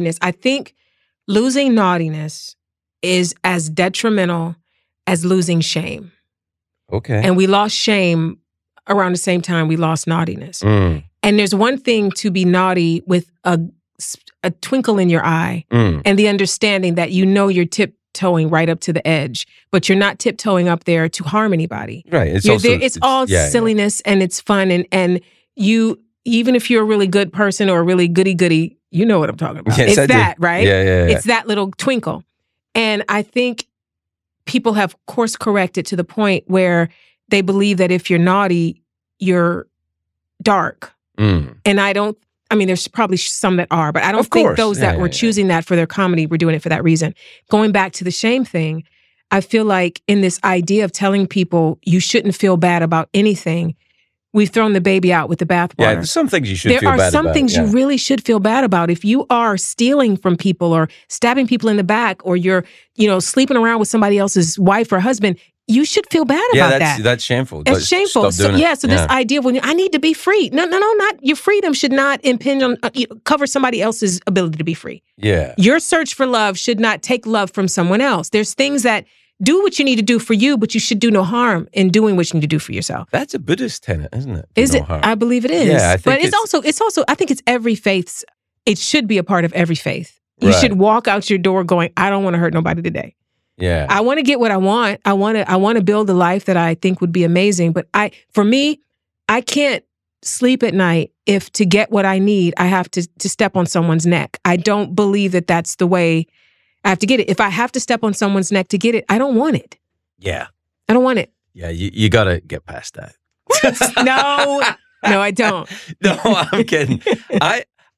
losing naughtiness is as detrimental as losing shame. Okay. And we lost shame around the same time we lost naughtiness. And there's one thing to be naughty with a twinkle in your eye and the understanding that you're tiptoeing right up to the edge, but you're not tiptoeing up there to harm anybody. Right. It's all silliness and it's fun. And you, even if you're a really good person or a really goody, you know what I'm talking about. Yes, it's that, right? Yeah. It's that little twinkle. And I think people have course corrected to the point where they believe that if you're naughty, you're dark. And there's probably some that are, but I don't think those that were choosing that for their comedy were doing it for that reason. Going back to the shame thing, I feel like in this idea of telling people you shouldn't feel bad about anything, we've thrown the baby out with the bathwater. Yeah, there's some things you should feel bad about. There are some things you really should feel bad about. If you are stealing from people or stabbing people in the back or you're, sleeping around with somebody else's wife or husband, you should feel bad about that. Yeah, that's shameful. It's shameful. So this idea of I need to be free. No, not your freedom should not impinge on, cover somebody else's ability to be free. Yeah. Your search for love should not take love from someone else. There's things that do what you need to do for you, but you should do no harm in doing what you need to do for yourself. That's a Buddhist tenet, isn't it? Is it? I believe it is. Yeah, I think but it's also, I think it's every faith's, it should be a part of every faith. You should walk out your door going, I don't want to hurt nobody today. Yeah. I want to get what I want. I want to build a life that I think would be amazing. But for me, I can't sleep at night if to get what I need, I have to step on someone's neck. I don't believe that that's the way I have to get it. If I have to step on someone's neck to get it, I don't want it. Yeah. I don't want it. Yeah, you got to get past that. No, I don't. No, I'm kidding.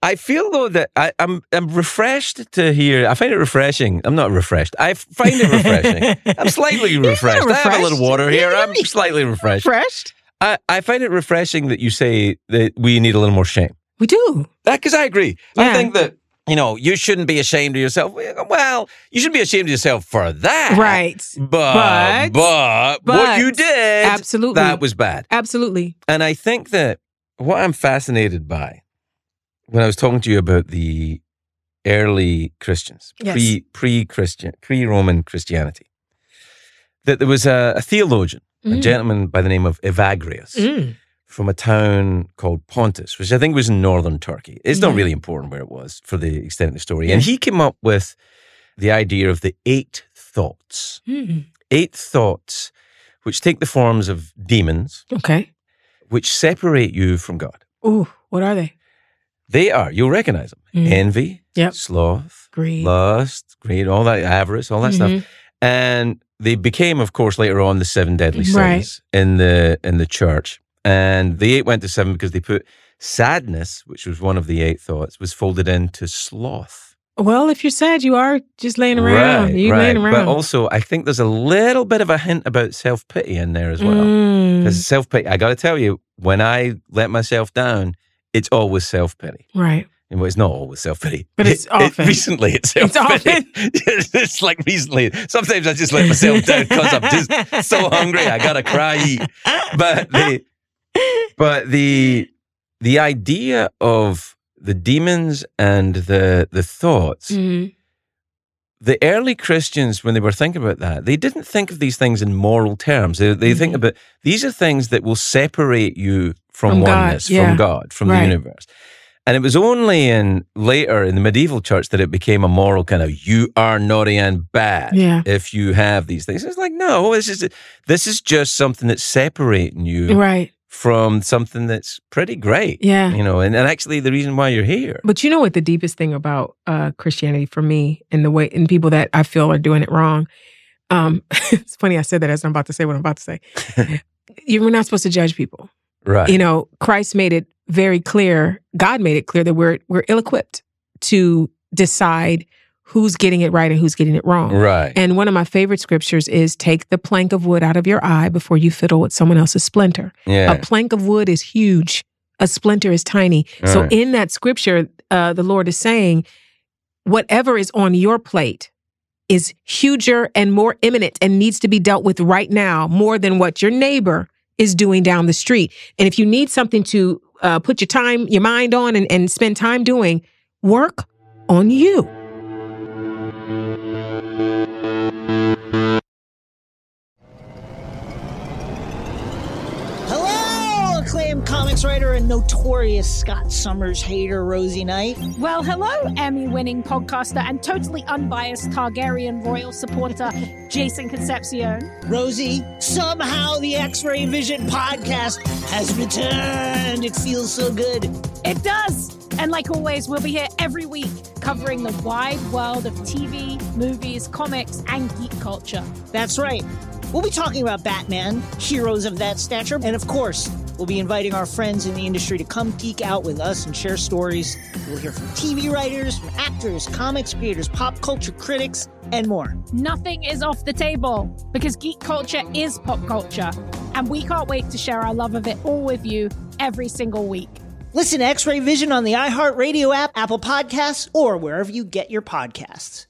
I feel though that I'm refreshed to hear. I find it refreshing. I'm not refreshed. I find it refreshing. I'm slightly refreshed. I have a little water here. I'm slightly refreshed. Refreshed? I find it refreshing that you say that we need a little more shame. We do. Because I agree. Yeah. I think that, you shouldn't be ashamed of yourself. Well, you shouldn't be ashamed of yourself for that. Right. But what you did, absolutely, that was bad. Absolutely. And I think that what I'm fascinated by, when I was talking to you about the early Christians, yes. pre-Roman Christianity, that there was a theologian, a gentleman by the name of Evagrius, from a town called Pontus, which I think was in northern Turkey. It's not really important where it was for the extent of the story. And he came up with the idea of the 8 thoughts. 8 thoughts, which take the forms of demons. Okay. Which separate you from God. Ooh, what are they? They are, you'll recognize them. Envy, sloth, greed, lust, all that, avarice, all that stuff. And they became, of course, later on the 7 deadly sins in the church. And the 8 went to 7 because they put sadness, which was one of the 8 thoughts, was folded into sloth. Well, if you're sad, you are just laying around. Laying around. But also, I think there's a little bit of a hint about self-pity in there as well. Because self-pity, I got to tell you, when I let myself down, it's always self-pity. Right. Well, it's not always self-pity. But it's often. Recently, it's self-pity. It's like recently. Sometimes I just let myself down because I'm just so hungry. I got to cry. But the idea of the demons and the thoughts, the early Christians, when they were thinking about that, they didn't think of these things in moral terms. They think about, these are things that will separate you from oneness, from God, from the universe. And it was only later in the medieval church that it became a moral kind of, you are naughty and bad if you have these things. It's like, no, this is just something that's separating you from something that's pretty great. Yeah. And actually the reason why you're here. But you know what the deepest thing about Christianity for me and people that I feel are doing it wrong. It's funny I said that as I'm about to say what I'm about to say. We're not supposed to judge people. Right. Christ made it very clear, God made it clear that we're ill-equipped to decide who's getting it right and who's getting it wrong. Right. And one of my favorite scriptures is, take the plank of wood out of your eye before you fiddle with someone else's splinter. Yeah. A plank of wood is huge. A splinter is tiny. So in that scripture, the Lord is saying, whatever is on your plate is huger and more imminent and needs to be dealt with right now more than what your neighbor is doing down the street. And if you need something to put your mind on and spend time doing, work on you. Hello, acclaimed comics writer and notorious Scott Summers hater, Rosie Knight. Well, hello, Emmy-winning podcaster and totally unbiased Targaryen royal supporter, Jason Concepcion. Rosie, somehow the X-Ray Vision podcast has returned. It feels so good. It does. And like always, we'll be here every week covering the wide world of TV, movies, comics, and geek culture. That's right. We'll be talking about Batman, heroes of that stature, and of course, we'll be inviting our friends in the industry to come geek out with us and share stories. We'll hear from TV writers, from actors, comics creators, pop culture critics, and more. Nothing is off the table because geek culture is pop culture, and we can't wait to share our love of it all with you every single week. Listen to X-Ray Vision on the iHeartRadio app, Apple Podcasts, or wherever you get your podcasts.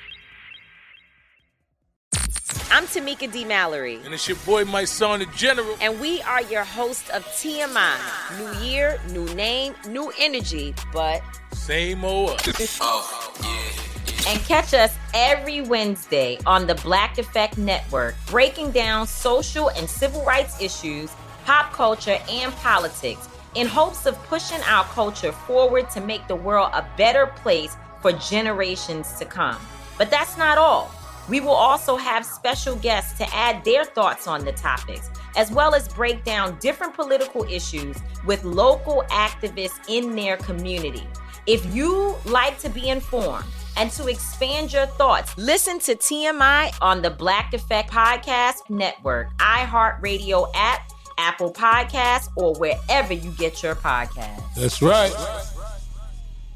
I'm Tamika D. Mallory. And it's your boy, my son, the General. And we are your hosts of TMI. New year, new name, new energy, but same old us. Oh, yeah. And catch us every Wednesday on the Black Effect Network, breaking down social and civil rights issues, pop culture, and politics, in hopes of pushing our culture forward to make the world a better place for generations to come. But that's not all. We will also have special guests to add their thoughts on the topics, as well as break down different political issues with local activists in their community. If you like to be informed and to expand your thoughts, listen to TMI on the Black Effect Podcast Network, iHeartRadio app, Apple Podcasts, or wherever you get your podcasts. That's right.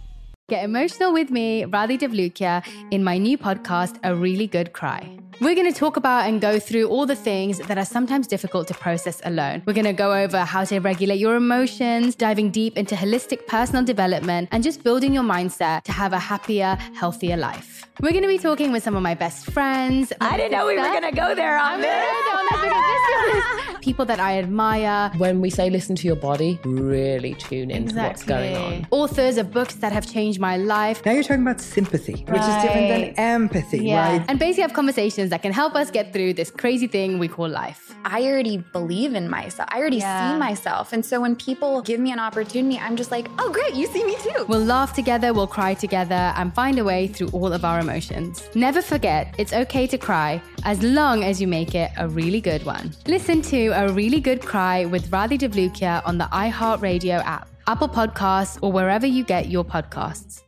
Get emotional with me, Radhi Devlukia, in my new podcast, A Really Good Cry. We're going to talk about and go through all the things that are sometimes difficult to process alone. We're going to go over how to regulate your emotions, diving deep into holistic personal development, and just building your mindset to have a happier, healthier life. We're going to be talking with some of my best friends. I didn't know we were going to go there on this. People that I admire. When we say listen to your body, really tune into what's going on. Authors of books that have changed my life. Now you're talking about sympathy, which is different than empathy, right? And basically have conversations that can help us get through this crazy thing we call life. I already believe in myself. I already see myself. And so when people give me an opportunity, I'm just like, oh, great, you see me too. We'll laugh together, we'll cry together, and find a way through all of our emotions. Never forget, it's okay to cry as long as you make it a really good one. Listen to A Really Good Cry with Radhi Devlukia on the iHeartRadio app, Apple Podcasts, or wherever you get your podcasts.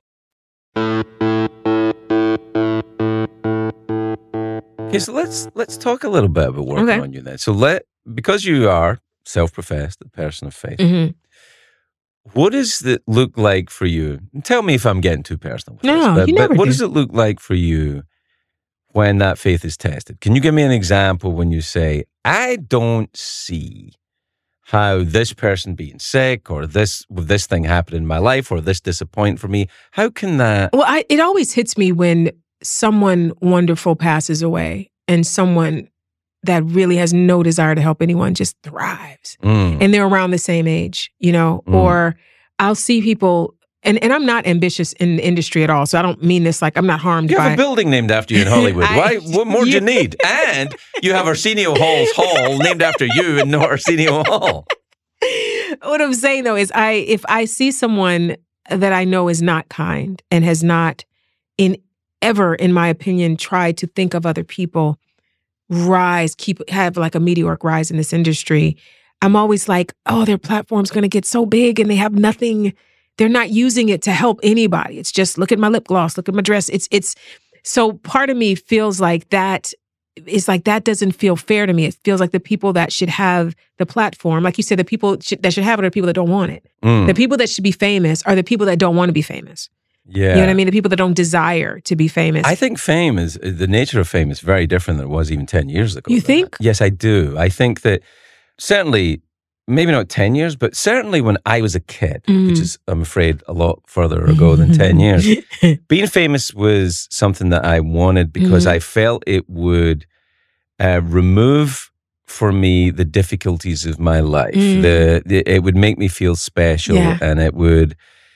Okay, so let's talk a little bit about working on you then. So because you are self-professed, a person of faith, what does it look like for you? And tell me if I'm getting too personal with this, but what does it look like for you when that faith is tested? Can you give me an example when you say, I don't see how this person being sick or this thing happened in my life or this disappoint for me? How can that... Well, it always hits me when someone wonderful passes away and someone that really has no desire to help anyone just thrives. And they're around the same age, or I'll see people, and I'm not ambitious in the industry at all, so I don't mean this like I'm not harmed by... You have a building named after you in Hollywood. What more do you need? And you have Arsenio Hall's Hall named after you in Arsenio Hall. What I'm saying though is if I see someone that I know is not kind and has not ever, in my opinion, tried to think of other people, have like a meteoric rise in this industry, I'm always like, oh, their platform's going to get so big and they have nothing, they're not using it to help anybody. It's just, look at my lip gloss, look at my dress. It's so part of me feels like that is like, that doesn't feel fair to me. It feels like the people that should have the platform, like you said, the people that should have it are people that don't want it. The people that should be famous are the people that don't want to be famous. Yeah. You know what I mean? The people that don't desire to be famous. I think the nature of fame is very different than it was even 10 years ago. You think? Yes, I do. I think that certainly, maybe not 10 years, but certainly when I was a kid, which is, I'm afraid, a lot further ago than 10 years, being famous was something that I wanted because I felt it would remove for me the difficulties of my life. It would make me feel special, and it would,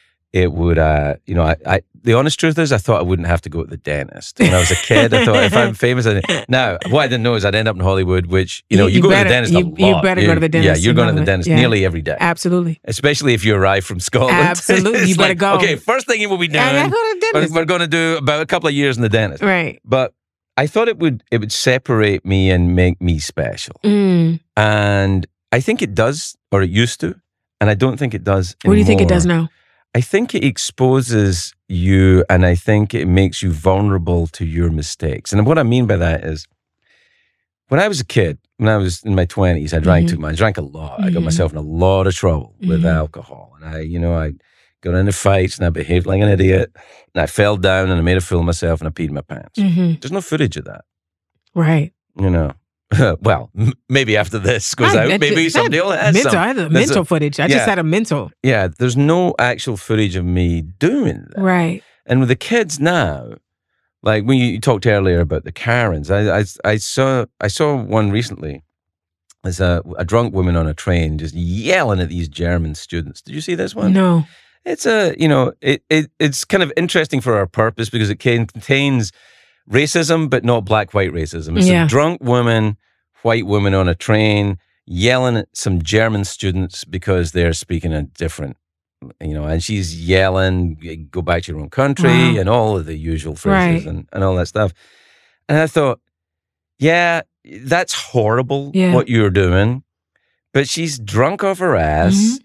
the honest truth is I thought I wouldn't have to go to the dentist. When I was a kid, I thought if I'm famous, now what I didn't know is I'd end up in Hollywood, which, you go to the dentist a lot. You better go to the dentist. Yeah, you're going to the dentist nearly every day. Absolutely. Especially if you arrive from Scotland. Absolutely. You better go. Okay, first thing you will be doing, I go to the dentist. We're going to do about a couple of years in the dentist. Right. But I thought it would separate me and make me special. And I think it does, or it used to, and I don't think it does anymore. What do you think it does now? I think it exposes you, and I think it makes you vulnerable to your mistakes. And what I mean by that is, when I was a kid, when I was in my 20s, I drank too much. I drank a lot. I got myself in a lot of trouble with alcohol. And I got into fights, and I behaved like an idiot. And I fell down, and I made a fool of myself, and I peed my pants. There's no footage of that. Right. Well, maybe after this goes out, maybe somebody else has mental, some. I had a mental footage. I just had a mental. Yeah, there's no actual footage of me doing that. Right. And with the kids now, like when you talked earlier about the Karens, I saw one recently. There's a drunk woman on a train just yelling at these German students. Did you see this one? No. It's it's kind of interesting for our purpose because it contains racism, but not black-white racism. It's a drunk woman, white woman on a train yelling at some German students because they're speaking a different, and she's yelling, go back to your own country, and all of the usual phrases and all that stuff. And I thought, yeah, that's horrible what you're doing, but she's drunk off her ass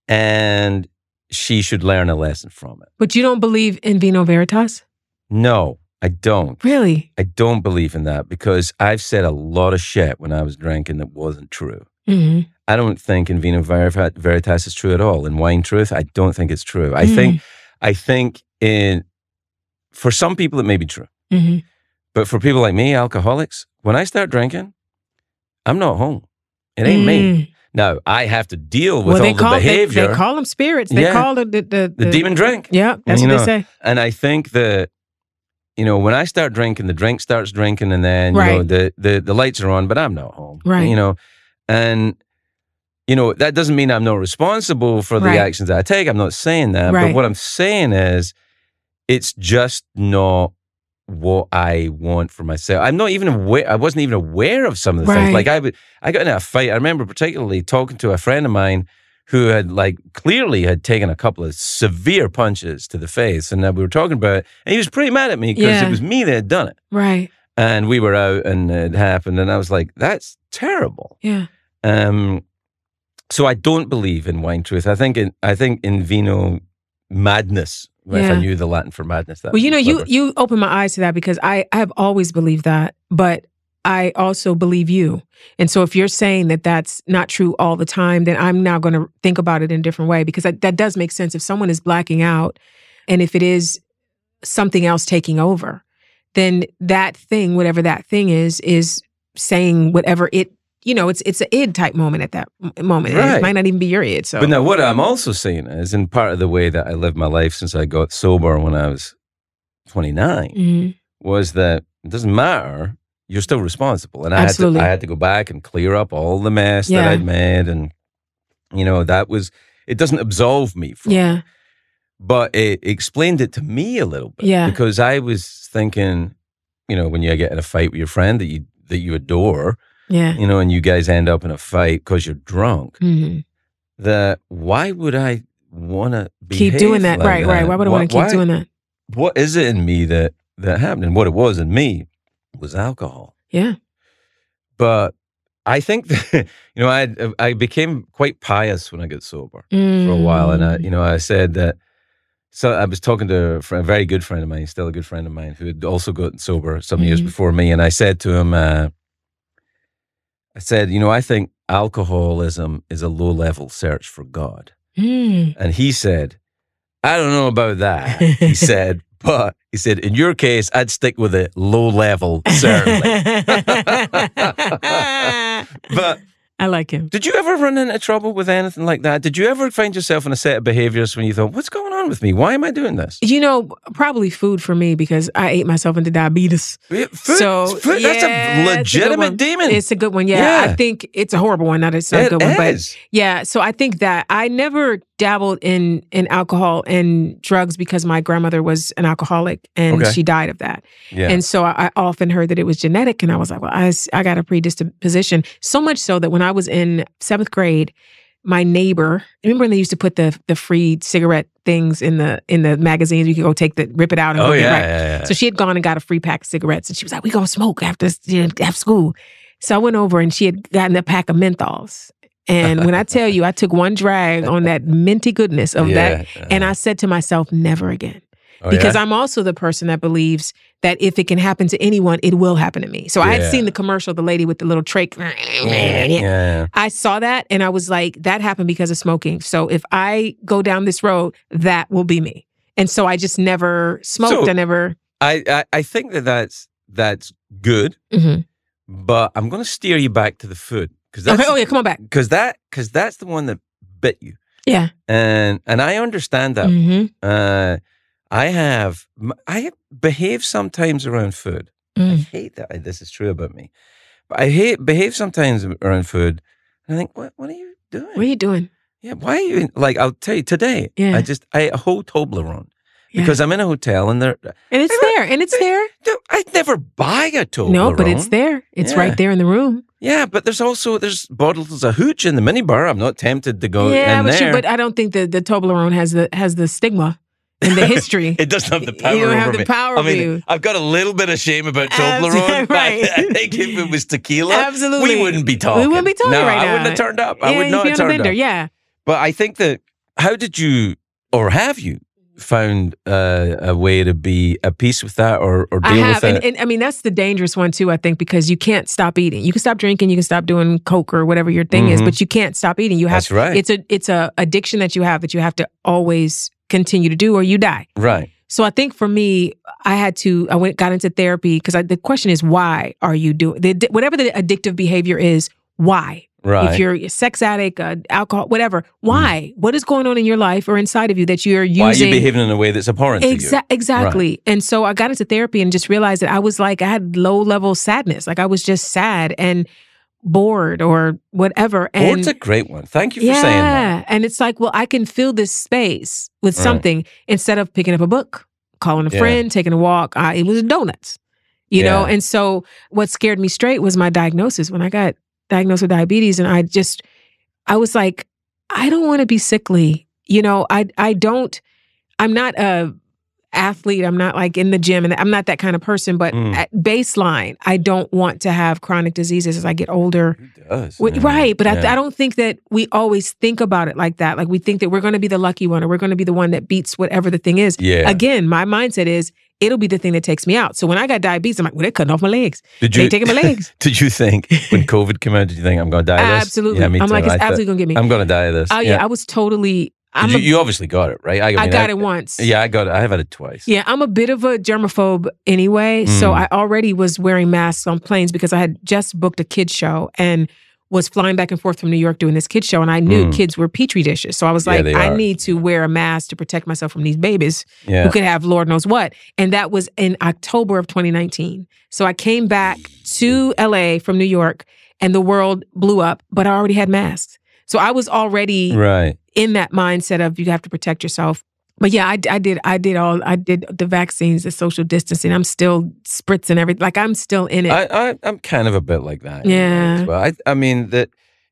and she should learn a lesson from it. But you don't believe in vino veritas? No. I don't. Really? I don't believe in that because I've said a lot of shit when I was drinking that wasn't true. I don't think in vino veritas is true at all. In wine truth, I don't think it's true. I think for some people, it may be true. Mm-hmm. But for people like me, alcoholics, when I start drinking, I'm not home. It ain't me. Now, I have to deal with all the behavior. They call them spirits. They call the demon drink. Yeah, that's what they say. And I think that, when I start drinking, the drink starts drinking, and then, the lights are on, but I'm not home. Right. And, that doesn't mean I'm not responsible for the actions that I take. I'm not saying that. Right. But what I'm saying is, it's just not what I want for myself. I'm not even aware. I wasn't even aware of some of the things. Like I got in a fight. I remember particularly talking to a friend of mine who had clearly had taken a couple of severe punches to the face, and we were talking about it, and he was pretty mad at me because it was me that had done it. Right. And we were out, and it happened, and I was like, "That's terrible." Yeah. So I don't believe in wine truth. I think in vino madness. If I knew the Latin for madness. That you opened my eyes to that, because I have always believed that, but I also believe you. And so if you're saying that that's not true all the time, then I'm now going to think about it in a different way, because that does make sense. If someone is blacking out, and if it is something else taking over, then that thing, whatever that thing is saying whatever it, it's an id type moment at that moment. Right. It might not even be your id. So, but now what I'm also saying is, in part of the way that I lived my life since I got sober when I was 29, was that it doesn't matter. You're still responsible. And I had to go back and clear up all the mess that I'd made. And, it doesn't absolve me from it. But it explained it to me a little bit. Yeah. Because I was thinking, when you get in a fight with your friend that you adore, and you guys end up in a fight because you're drunk, that why would I want to keep doing that? Right. Why would I want to keep doing that? What is it in me that happened? And what it was in me was alcohol. Yeah. But I think that, I became quite pious when I got sober for a while. And I said that, so I was talking to a very good friend of mine, still a good friend of mine, who had also gotten sober some years before me. And I said to him, I think alcoholism is a low-level search for God. And he said, I don't know about that. He said, but he said, in your case, I'd stick with it low level, certainly. But I like him. Did you ever run into trouble with anything like that? Did you ever find yourself in a set of behaviors when you thought, what's going on with me? Why am I doing this? Probably food for me, because I ate myself into diabetes. Food, that's a legitimate demon. It's a good one. Yeah. I think it's a horrible one. It's not a good one. But yeah, so I think that I never dabbled in alcohol and drugs because my grandmother was an alcoholic and she died of that. Yeah. And so I often heard that it was genetic, and I was like, well, I got a predisposition. So much so that when I was in 7th grade, my neighbor, remember when they used to put the free cigarette things in the magazines? You could go rip it out and go get right. Yeah. So she had gone and got a free pack of cigarettes, and she was like, we gonna smoke after school. So I went over, and she had gotten a pack of menthols. And when I tell you, I took one drag on that minty goodness of that, and I said to myself, never again. Because I'm also the person that believes that if it can happen to anyone, it will happen to me. So I had seen the commercial, the lady with the little trach. I saw that, and I was like, that happened because of smoking. So if I go down this road, that will be me. And so I just never smoked. So I think that's good, but I'm going to steer you back to the food. Come on back. Because that's the one that bit you. Yeah. And I understand that. I behave sometimes around food. I hate that this is true about me. But I behave sometimes around food, and I think, what are you doing? What are you doing? Yeah, why are you, I'll tell you, today, I ate a whole Toblerone. Because I'm in a hotel and it's there. I'd never buy a Toblerone. No, but it's there. It's right there in the room. Yeah, but there's bottles of hooch in the minibar. I'm not tempted to go in there. But I don't think the Toblerone has the stigma and the history. It doesn't have the power over me. You don't have the power over you. I've got a little bit of shame about Toblerone. Right. But I think if it was tequila, absolutely, we wouldn't be talking. We wouldn't be talking right now. I wouldn't have turned up. I would not have turned up. Yeah. But I think that, how did you, or have you, found a way to be at peace with that or deal with it? And I mean, that's the dangerous one too, I think, because you can't stop eating. You can stop drinking, you can stop doing Coke or whatever your thing is, but you can't stop eating. You have, that's right. It's a addiction that you have to always continue to do, or you die. Right. So I think for me, I got into therapy because the question is, why are you doing whatever the addictive behavior is? Why? Right. If you're a sex addict, alcohol, whatever, why? What is going on in your life or inside of you that you're using? Why are you behaving in a way that's abhorrent to you? Exactly. Right. And so I got into therapy and just realized that I was like, I had low-level sadness. Like I was just sad and bored or whatever. And Bored's a great one. Thank you for saying that. And it's like, well, I can fill this space with something instead of picking up a book, calling a friend, taking a walk. It was donuts, you know? And so what scared me straight was my diagnosis. When I got diagnosed with diabetes, and I was like, I don't want to be sickly. You know, I'm not a athlete. I'm not like in the gym, and I'm not that kind of person, but at baseline, I don't want to have chronic diseases as I get older. Who does? Right. But I don't think that we always think about it like that. Like we think that we're going to be the lucky one, or we're going to be the one that beats whatever the thing is. Yeah. Again, my mindset is, it'll be the thing that takes me out. So when I got diabetes, I'm like, well, they're cutting off my legs. They're taking my legs. Did you think, when COVID came out, did you think, I'm going to die of this? Absolutely. Yeah, me I'm too. like, it's absolutely going to get me. I'm going to die of this. Oh, yeah. I was totally... You obviously got it, right? I got it once. Yeah, I got it. I have had it twice. Yeah, I'm a bit of a germaphobe anyway. So I already was wearing masks on planes because I had just booked a kids show and was flying back and forth from New York doing this kids show. And I knew kids were Petri dishes. So I was like, I need to wear a mask to protect myself from these babies who could have Lord knows what. And that was in October of 2019. So I came back to LA from New York and the world blew up, but I already had masks. So I was already in that mindset of you have to protect yourself. But yeah, I did the vaccines, the social distancing. I'm still spritzing everything. Like I'm still in it. I'm kind of a bit like that. Yeah. As well. I mean that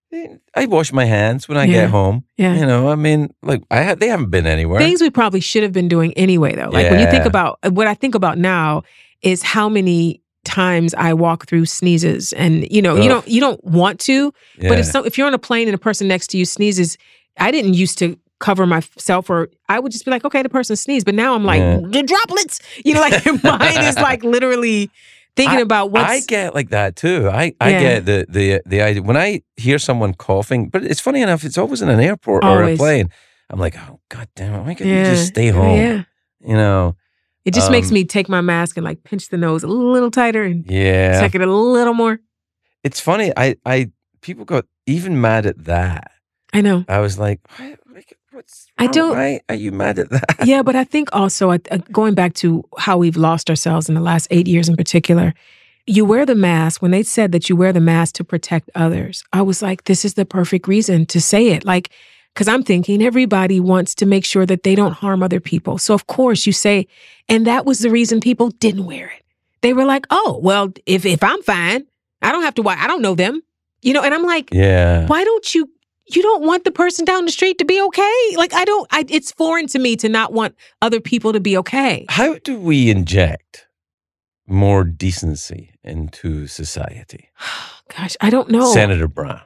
I wash my hands when I get home. Yeah. You know, I mean, like they haven't been anywhere. Things we probably should have been doing anyway, though. Like when you think about what I think about now is how many times I walk through sneezes, and you don't want to, but if you're on a plane and a person next to you sneezes, I didn't used to cover myself, or I would just be like, okay, the person sneezed, but now I'm like, the droplets, like your mind is like literally thinking about what's... I get like that too. I get the idea when I hear someone coughing, but it's funny enough, it's always in an airport or a plane. I'm like, oh god damn it, why can't you just stay home? Yeah. You know. It just makes me take my mask and like pinch the nose a little tighter and suck it a little more. It's funny. People got even mad at that. I know. I was like, what's wrong? Why are you mad at that? Yeah, but I think also going back to how we've lost ourselves in the last 8 years in particular, you wear the mask. When they said that you wear the mask to protect others, I was like, this is the perfect reason to say it. Like, because I'm thinking everybody wants to make sure that they don't harm other people. So of course you say, and that was the reason people didn't wear it. They were like, oh, well, if I'm fine, I don't have to I don't know them. And I'm like, why don't you don't want the person down the street to be okay? Like, it's foreign to me to not want other people to be okay. How do we inject more decency into society? Gosh, I don't know. Senator Brown.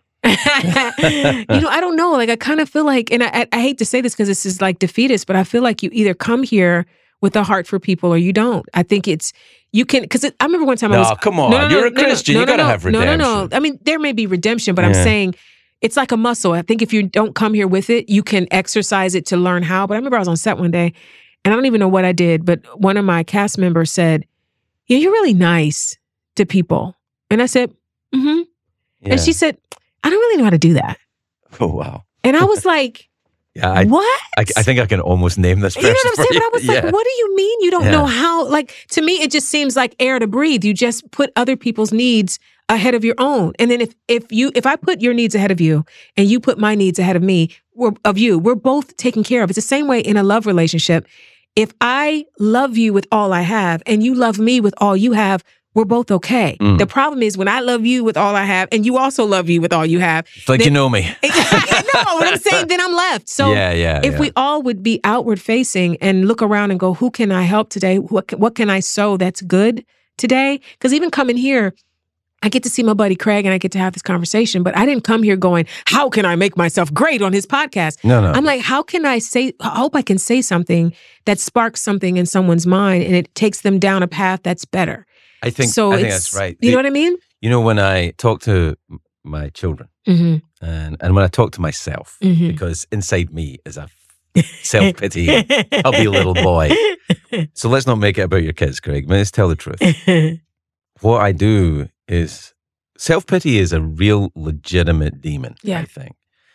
I don't know. Like, I kind of feel like, and I hate to say this because this is like defeatist, but I feel like you either come here with a heart for people or you don't. I think you can, because I remember one time I was... come on. You're a Christian. You got to have redemption. No. I mean, there may be redemption, but I'm saying it's like a muscle. I think if you don't come here with it, you can exercise it to learn how. But I remember I was on set one day, and I don't even know what I did, but one of my cast members said, yeah, you're really nice to people. And I said, mm-hmm. Yeah. And she said, I don't really know how to do that. Oh, wow. And I was like, what? I think I can almost name this person. You know what I'm saying? But I was like, what do you mean you don't know how? Like, to me, it just seems like air to breathe. You just put other people's needs ahead of your own. And then if I put your needs ahead of you and you put my needs ahead of me, we're both taken care of. It's the same way in a love relationship. If I love you with all I have and you love me with all you have, we're both okay. The problem is when I love you with all I have and you also love you with all you have. It's like, you know me. No, what I'm saying, then I'm left. So if we all would be outward facing and look around and go, who can I help today? What can I sow that's good today? Because even coming here, I get to see my buddy Craig and I get to have this conversation, but I didn't come here going, how can I make myself great on his podcast? No. I'm like, I hope I can say something that sparks something in someone's mind and it takes them down a path that's better. I think that's right. You know what I mean? When I talk to my children and when I talk to myself, because inside me is a self-pity. I'll be a little boy. So let's not make it about your kids, Craig. Let's tell the truth. What I do is, self-pity is a real legitimate demon, I think.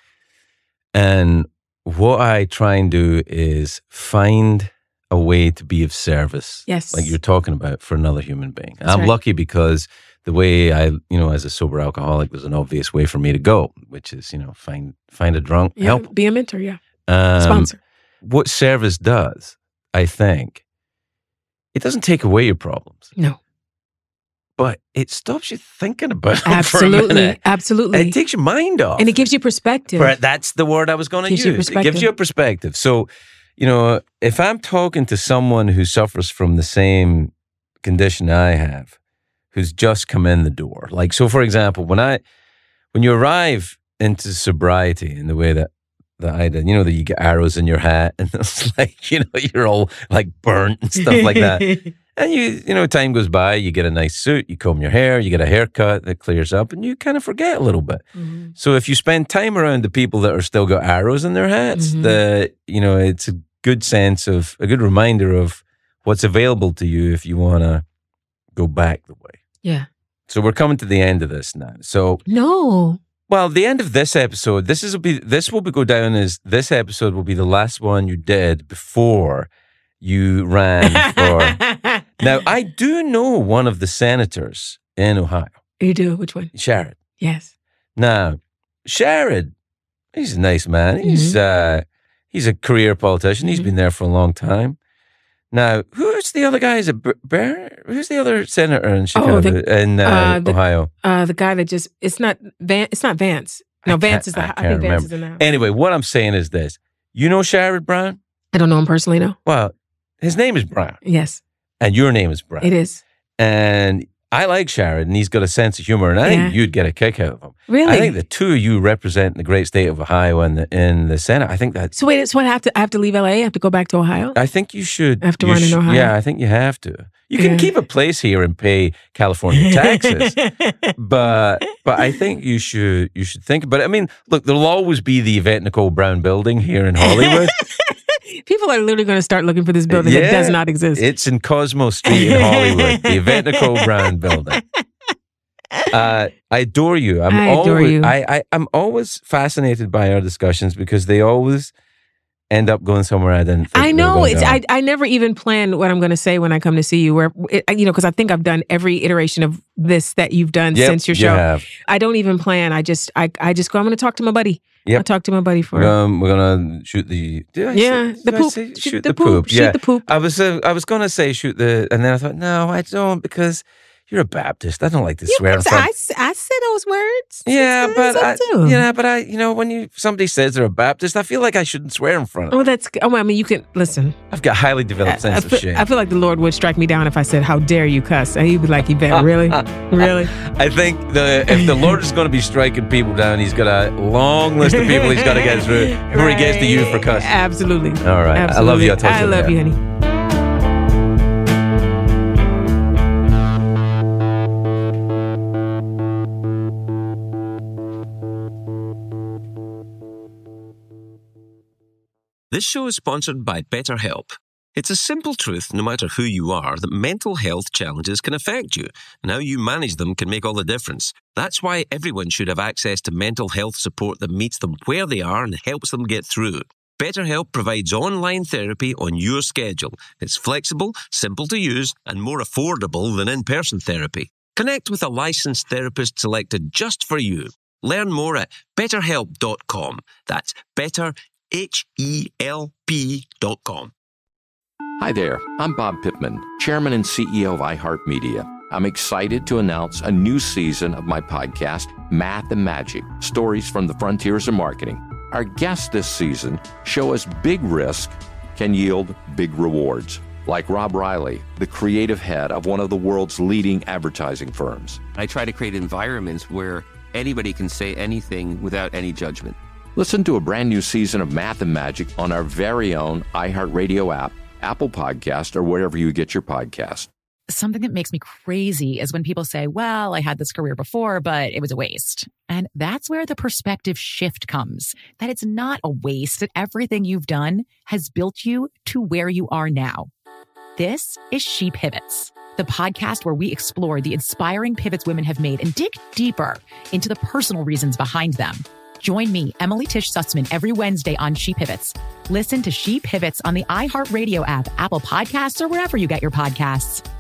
And what I try and do is find a way to be of service. Yes. Like you're talking about, for another human being. That's I'm right. lucky because the way I, as a sober alcoholic, there's an obvious way for me to go, which is, find a drunk, help. Be a mentor, sponsor. What service does, I think, it doesn't take away your problems. No. But it stops you thinking about them Absolutely. for a minute. Absolutely. And it takes your mind off. And it gives you perspective. That's the word I was going to Gives you use. It perspective. gives you a perspective. So, if I'm talking to someone who suffers from the same condition I have, who's just come in the door, like, so for example, when you arrive into sobriety in the way that I did, that you get arrows in your hat and it's like, you're all like burnt and stuff like that. And time goes by, you get a nice suit, you comb your hair, you get a haircut that clears up, and you kind of forget a little bit. Mm-hmm. So if you spend time around the people that are still got arrows in their hats, it's a good reminder of what's available to you if you want to go back the way. Yeah. So we're coming to the end of this now. So no. Well, the end of this episode, this will go down as this episode will be the last one you did before you ran for. Now, I do know one of the senators in Ohio. You do? Which one? Sherrod. Yes. Now, Sherrod, he's a nice man. He's a career politician. He's been there for a long time. Now, who's the other guy? Is it who's the other senator in Chicago Ohio? The guy that it's not Vance. No, Vance is I think Vance is in that. Anyway, what I'm saying is this: you know Sherrod Brown? I don't know him personally. No. Well, his name is Brown. Yes. And your name is Brown. It is. And I like Sherrod, and he's got a sense of humor, and I think you'd get a kick out of him. Really? I think the two of you represent the great state of Ohio in the Senate. I think that. So wait, so I have to leave LA? I have to go back to Ohio? I think you should. I have to run in Ohio? Yeah, I think you have to. You can keep a place here and pay California taxes, but I think you should think about it. I mean, look, there'll always be the Yvette Nicole Brown building here in Hollywood. People are literally going to start looking for this building that does not exist. It's in Cosmo Street in Hollywood, the Yvette Nicole Brown building. I adore you. I'm always fascinated by our discussions because they always end up going somewhere I didn't think. I know. I never even plan what I'm going to say when I come to see you. Because I think I've done every iteration of this that you've done since your show. You have. I don't even plan. I just go. I'm going to talk to my buddy. Yep. I'll talk to my buddy for. We're gonna shoot the. Shoot the poop. Shoot the poop. I was gonna say shoot the, and then I thought no, I don't because you're a Baptist. I don't like to swear in front. I say those words. Yeah, but when somebody says they're a Baptist, I feel like I shouldn't swear in front of them. I mean, you can listen. I've got highly developed sense of shame. I feel like the Lord would strike me down if I said, "How dare you cuss?" And he'd be like, "Yvette, really, really?" I think if the Lord is going to be striking people down, he's got a long list of people he's got to get through before he gets to you for cussing. Absolutely. All right. Absolutely. I love you. I'll talk to you later. I love you, honey. This show is sponsored by BetterHelp. It's a simple truth, no matter who you are, that mental health challenges can affect you, and how you manage them can make all the difference. That's why everyone should have access to mental health support that meets them where they are and helps them get through. BetterHelp provides online therapy on your schedule. It's flexible, simple to use, and more affordable than in-person therapy. Connect with a licensed therapist selected just for you. Learn more at betterhelp.com. That's BetterHelp.com. Hi there, I'm Bob Pittman, Chairman and CEO of iHeartMedia. I'm excited to announce a new season of my podcast, Math and Magic, Stories from the Frontiers of Marketing. Our guests this season show us big risk can yield big rewards, like Rob Riley, the creative head of one of the world's leading advertising firms. I try to create environments where anybody can say anything without any judgment. Listen to a brand new season of Math and Magic on our very own iHeartRadio app, Apple Podcast, or wherever you get your podcast. Something that makes me crazy is when people say, well, I had this career before, but it was a waste. And that's where the perspective shift comes, that it's not a waste, that everything you've done has built you to where you are now. This is She Pivots, the podcast where we explore the inspiring pivots women have made and dig deeper into the personal reasons behind them. Join me, Emily Tish Sussman, every Wednesday on She Pivots. Listen to She Pivots on the iHeartRadio app, Apple Podcasts, or wherever you get your podcasts.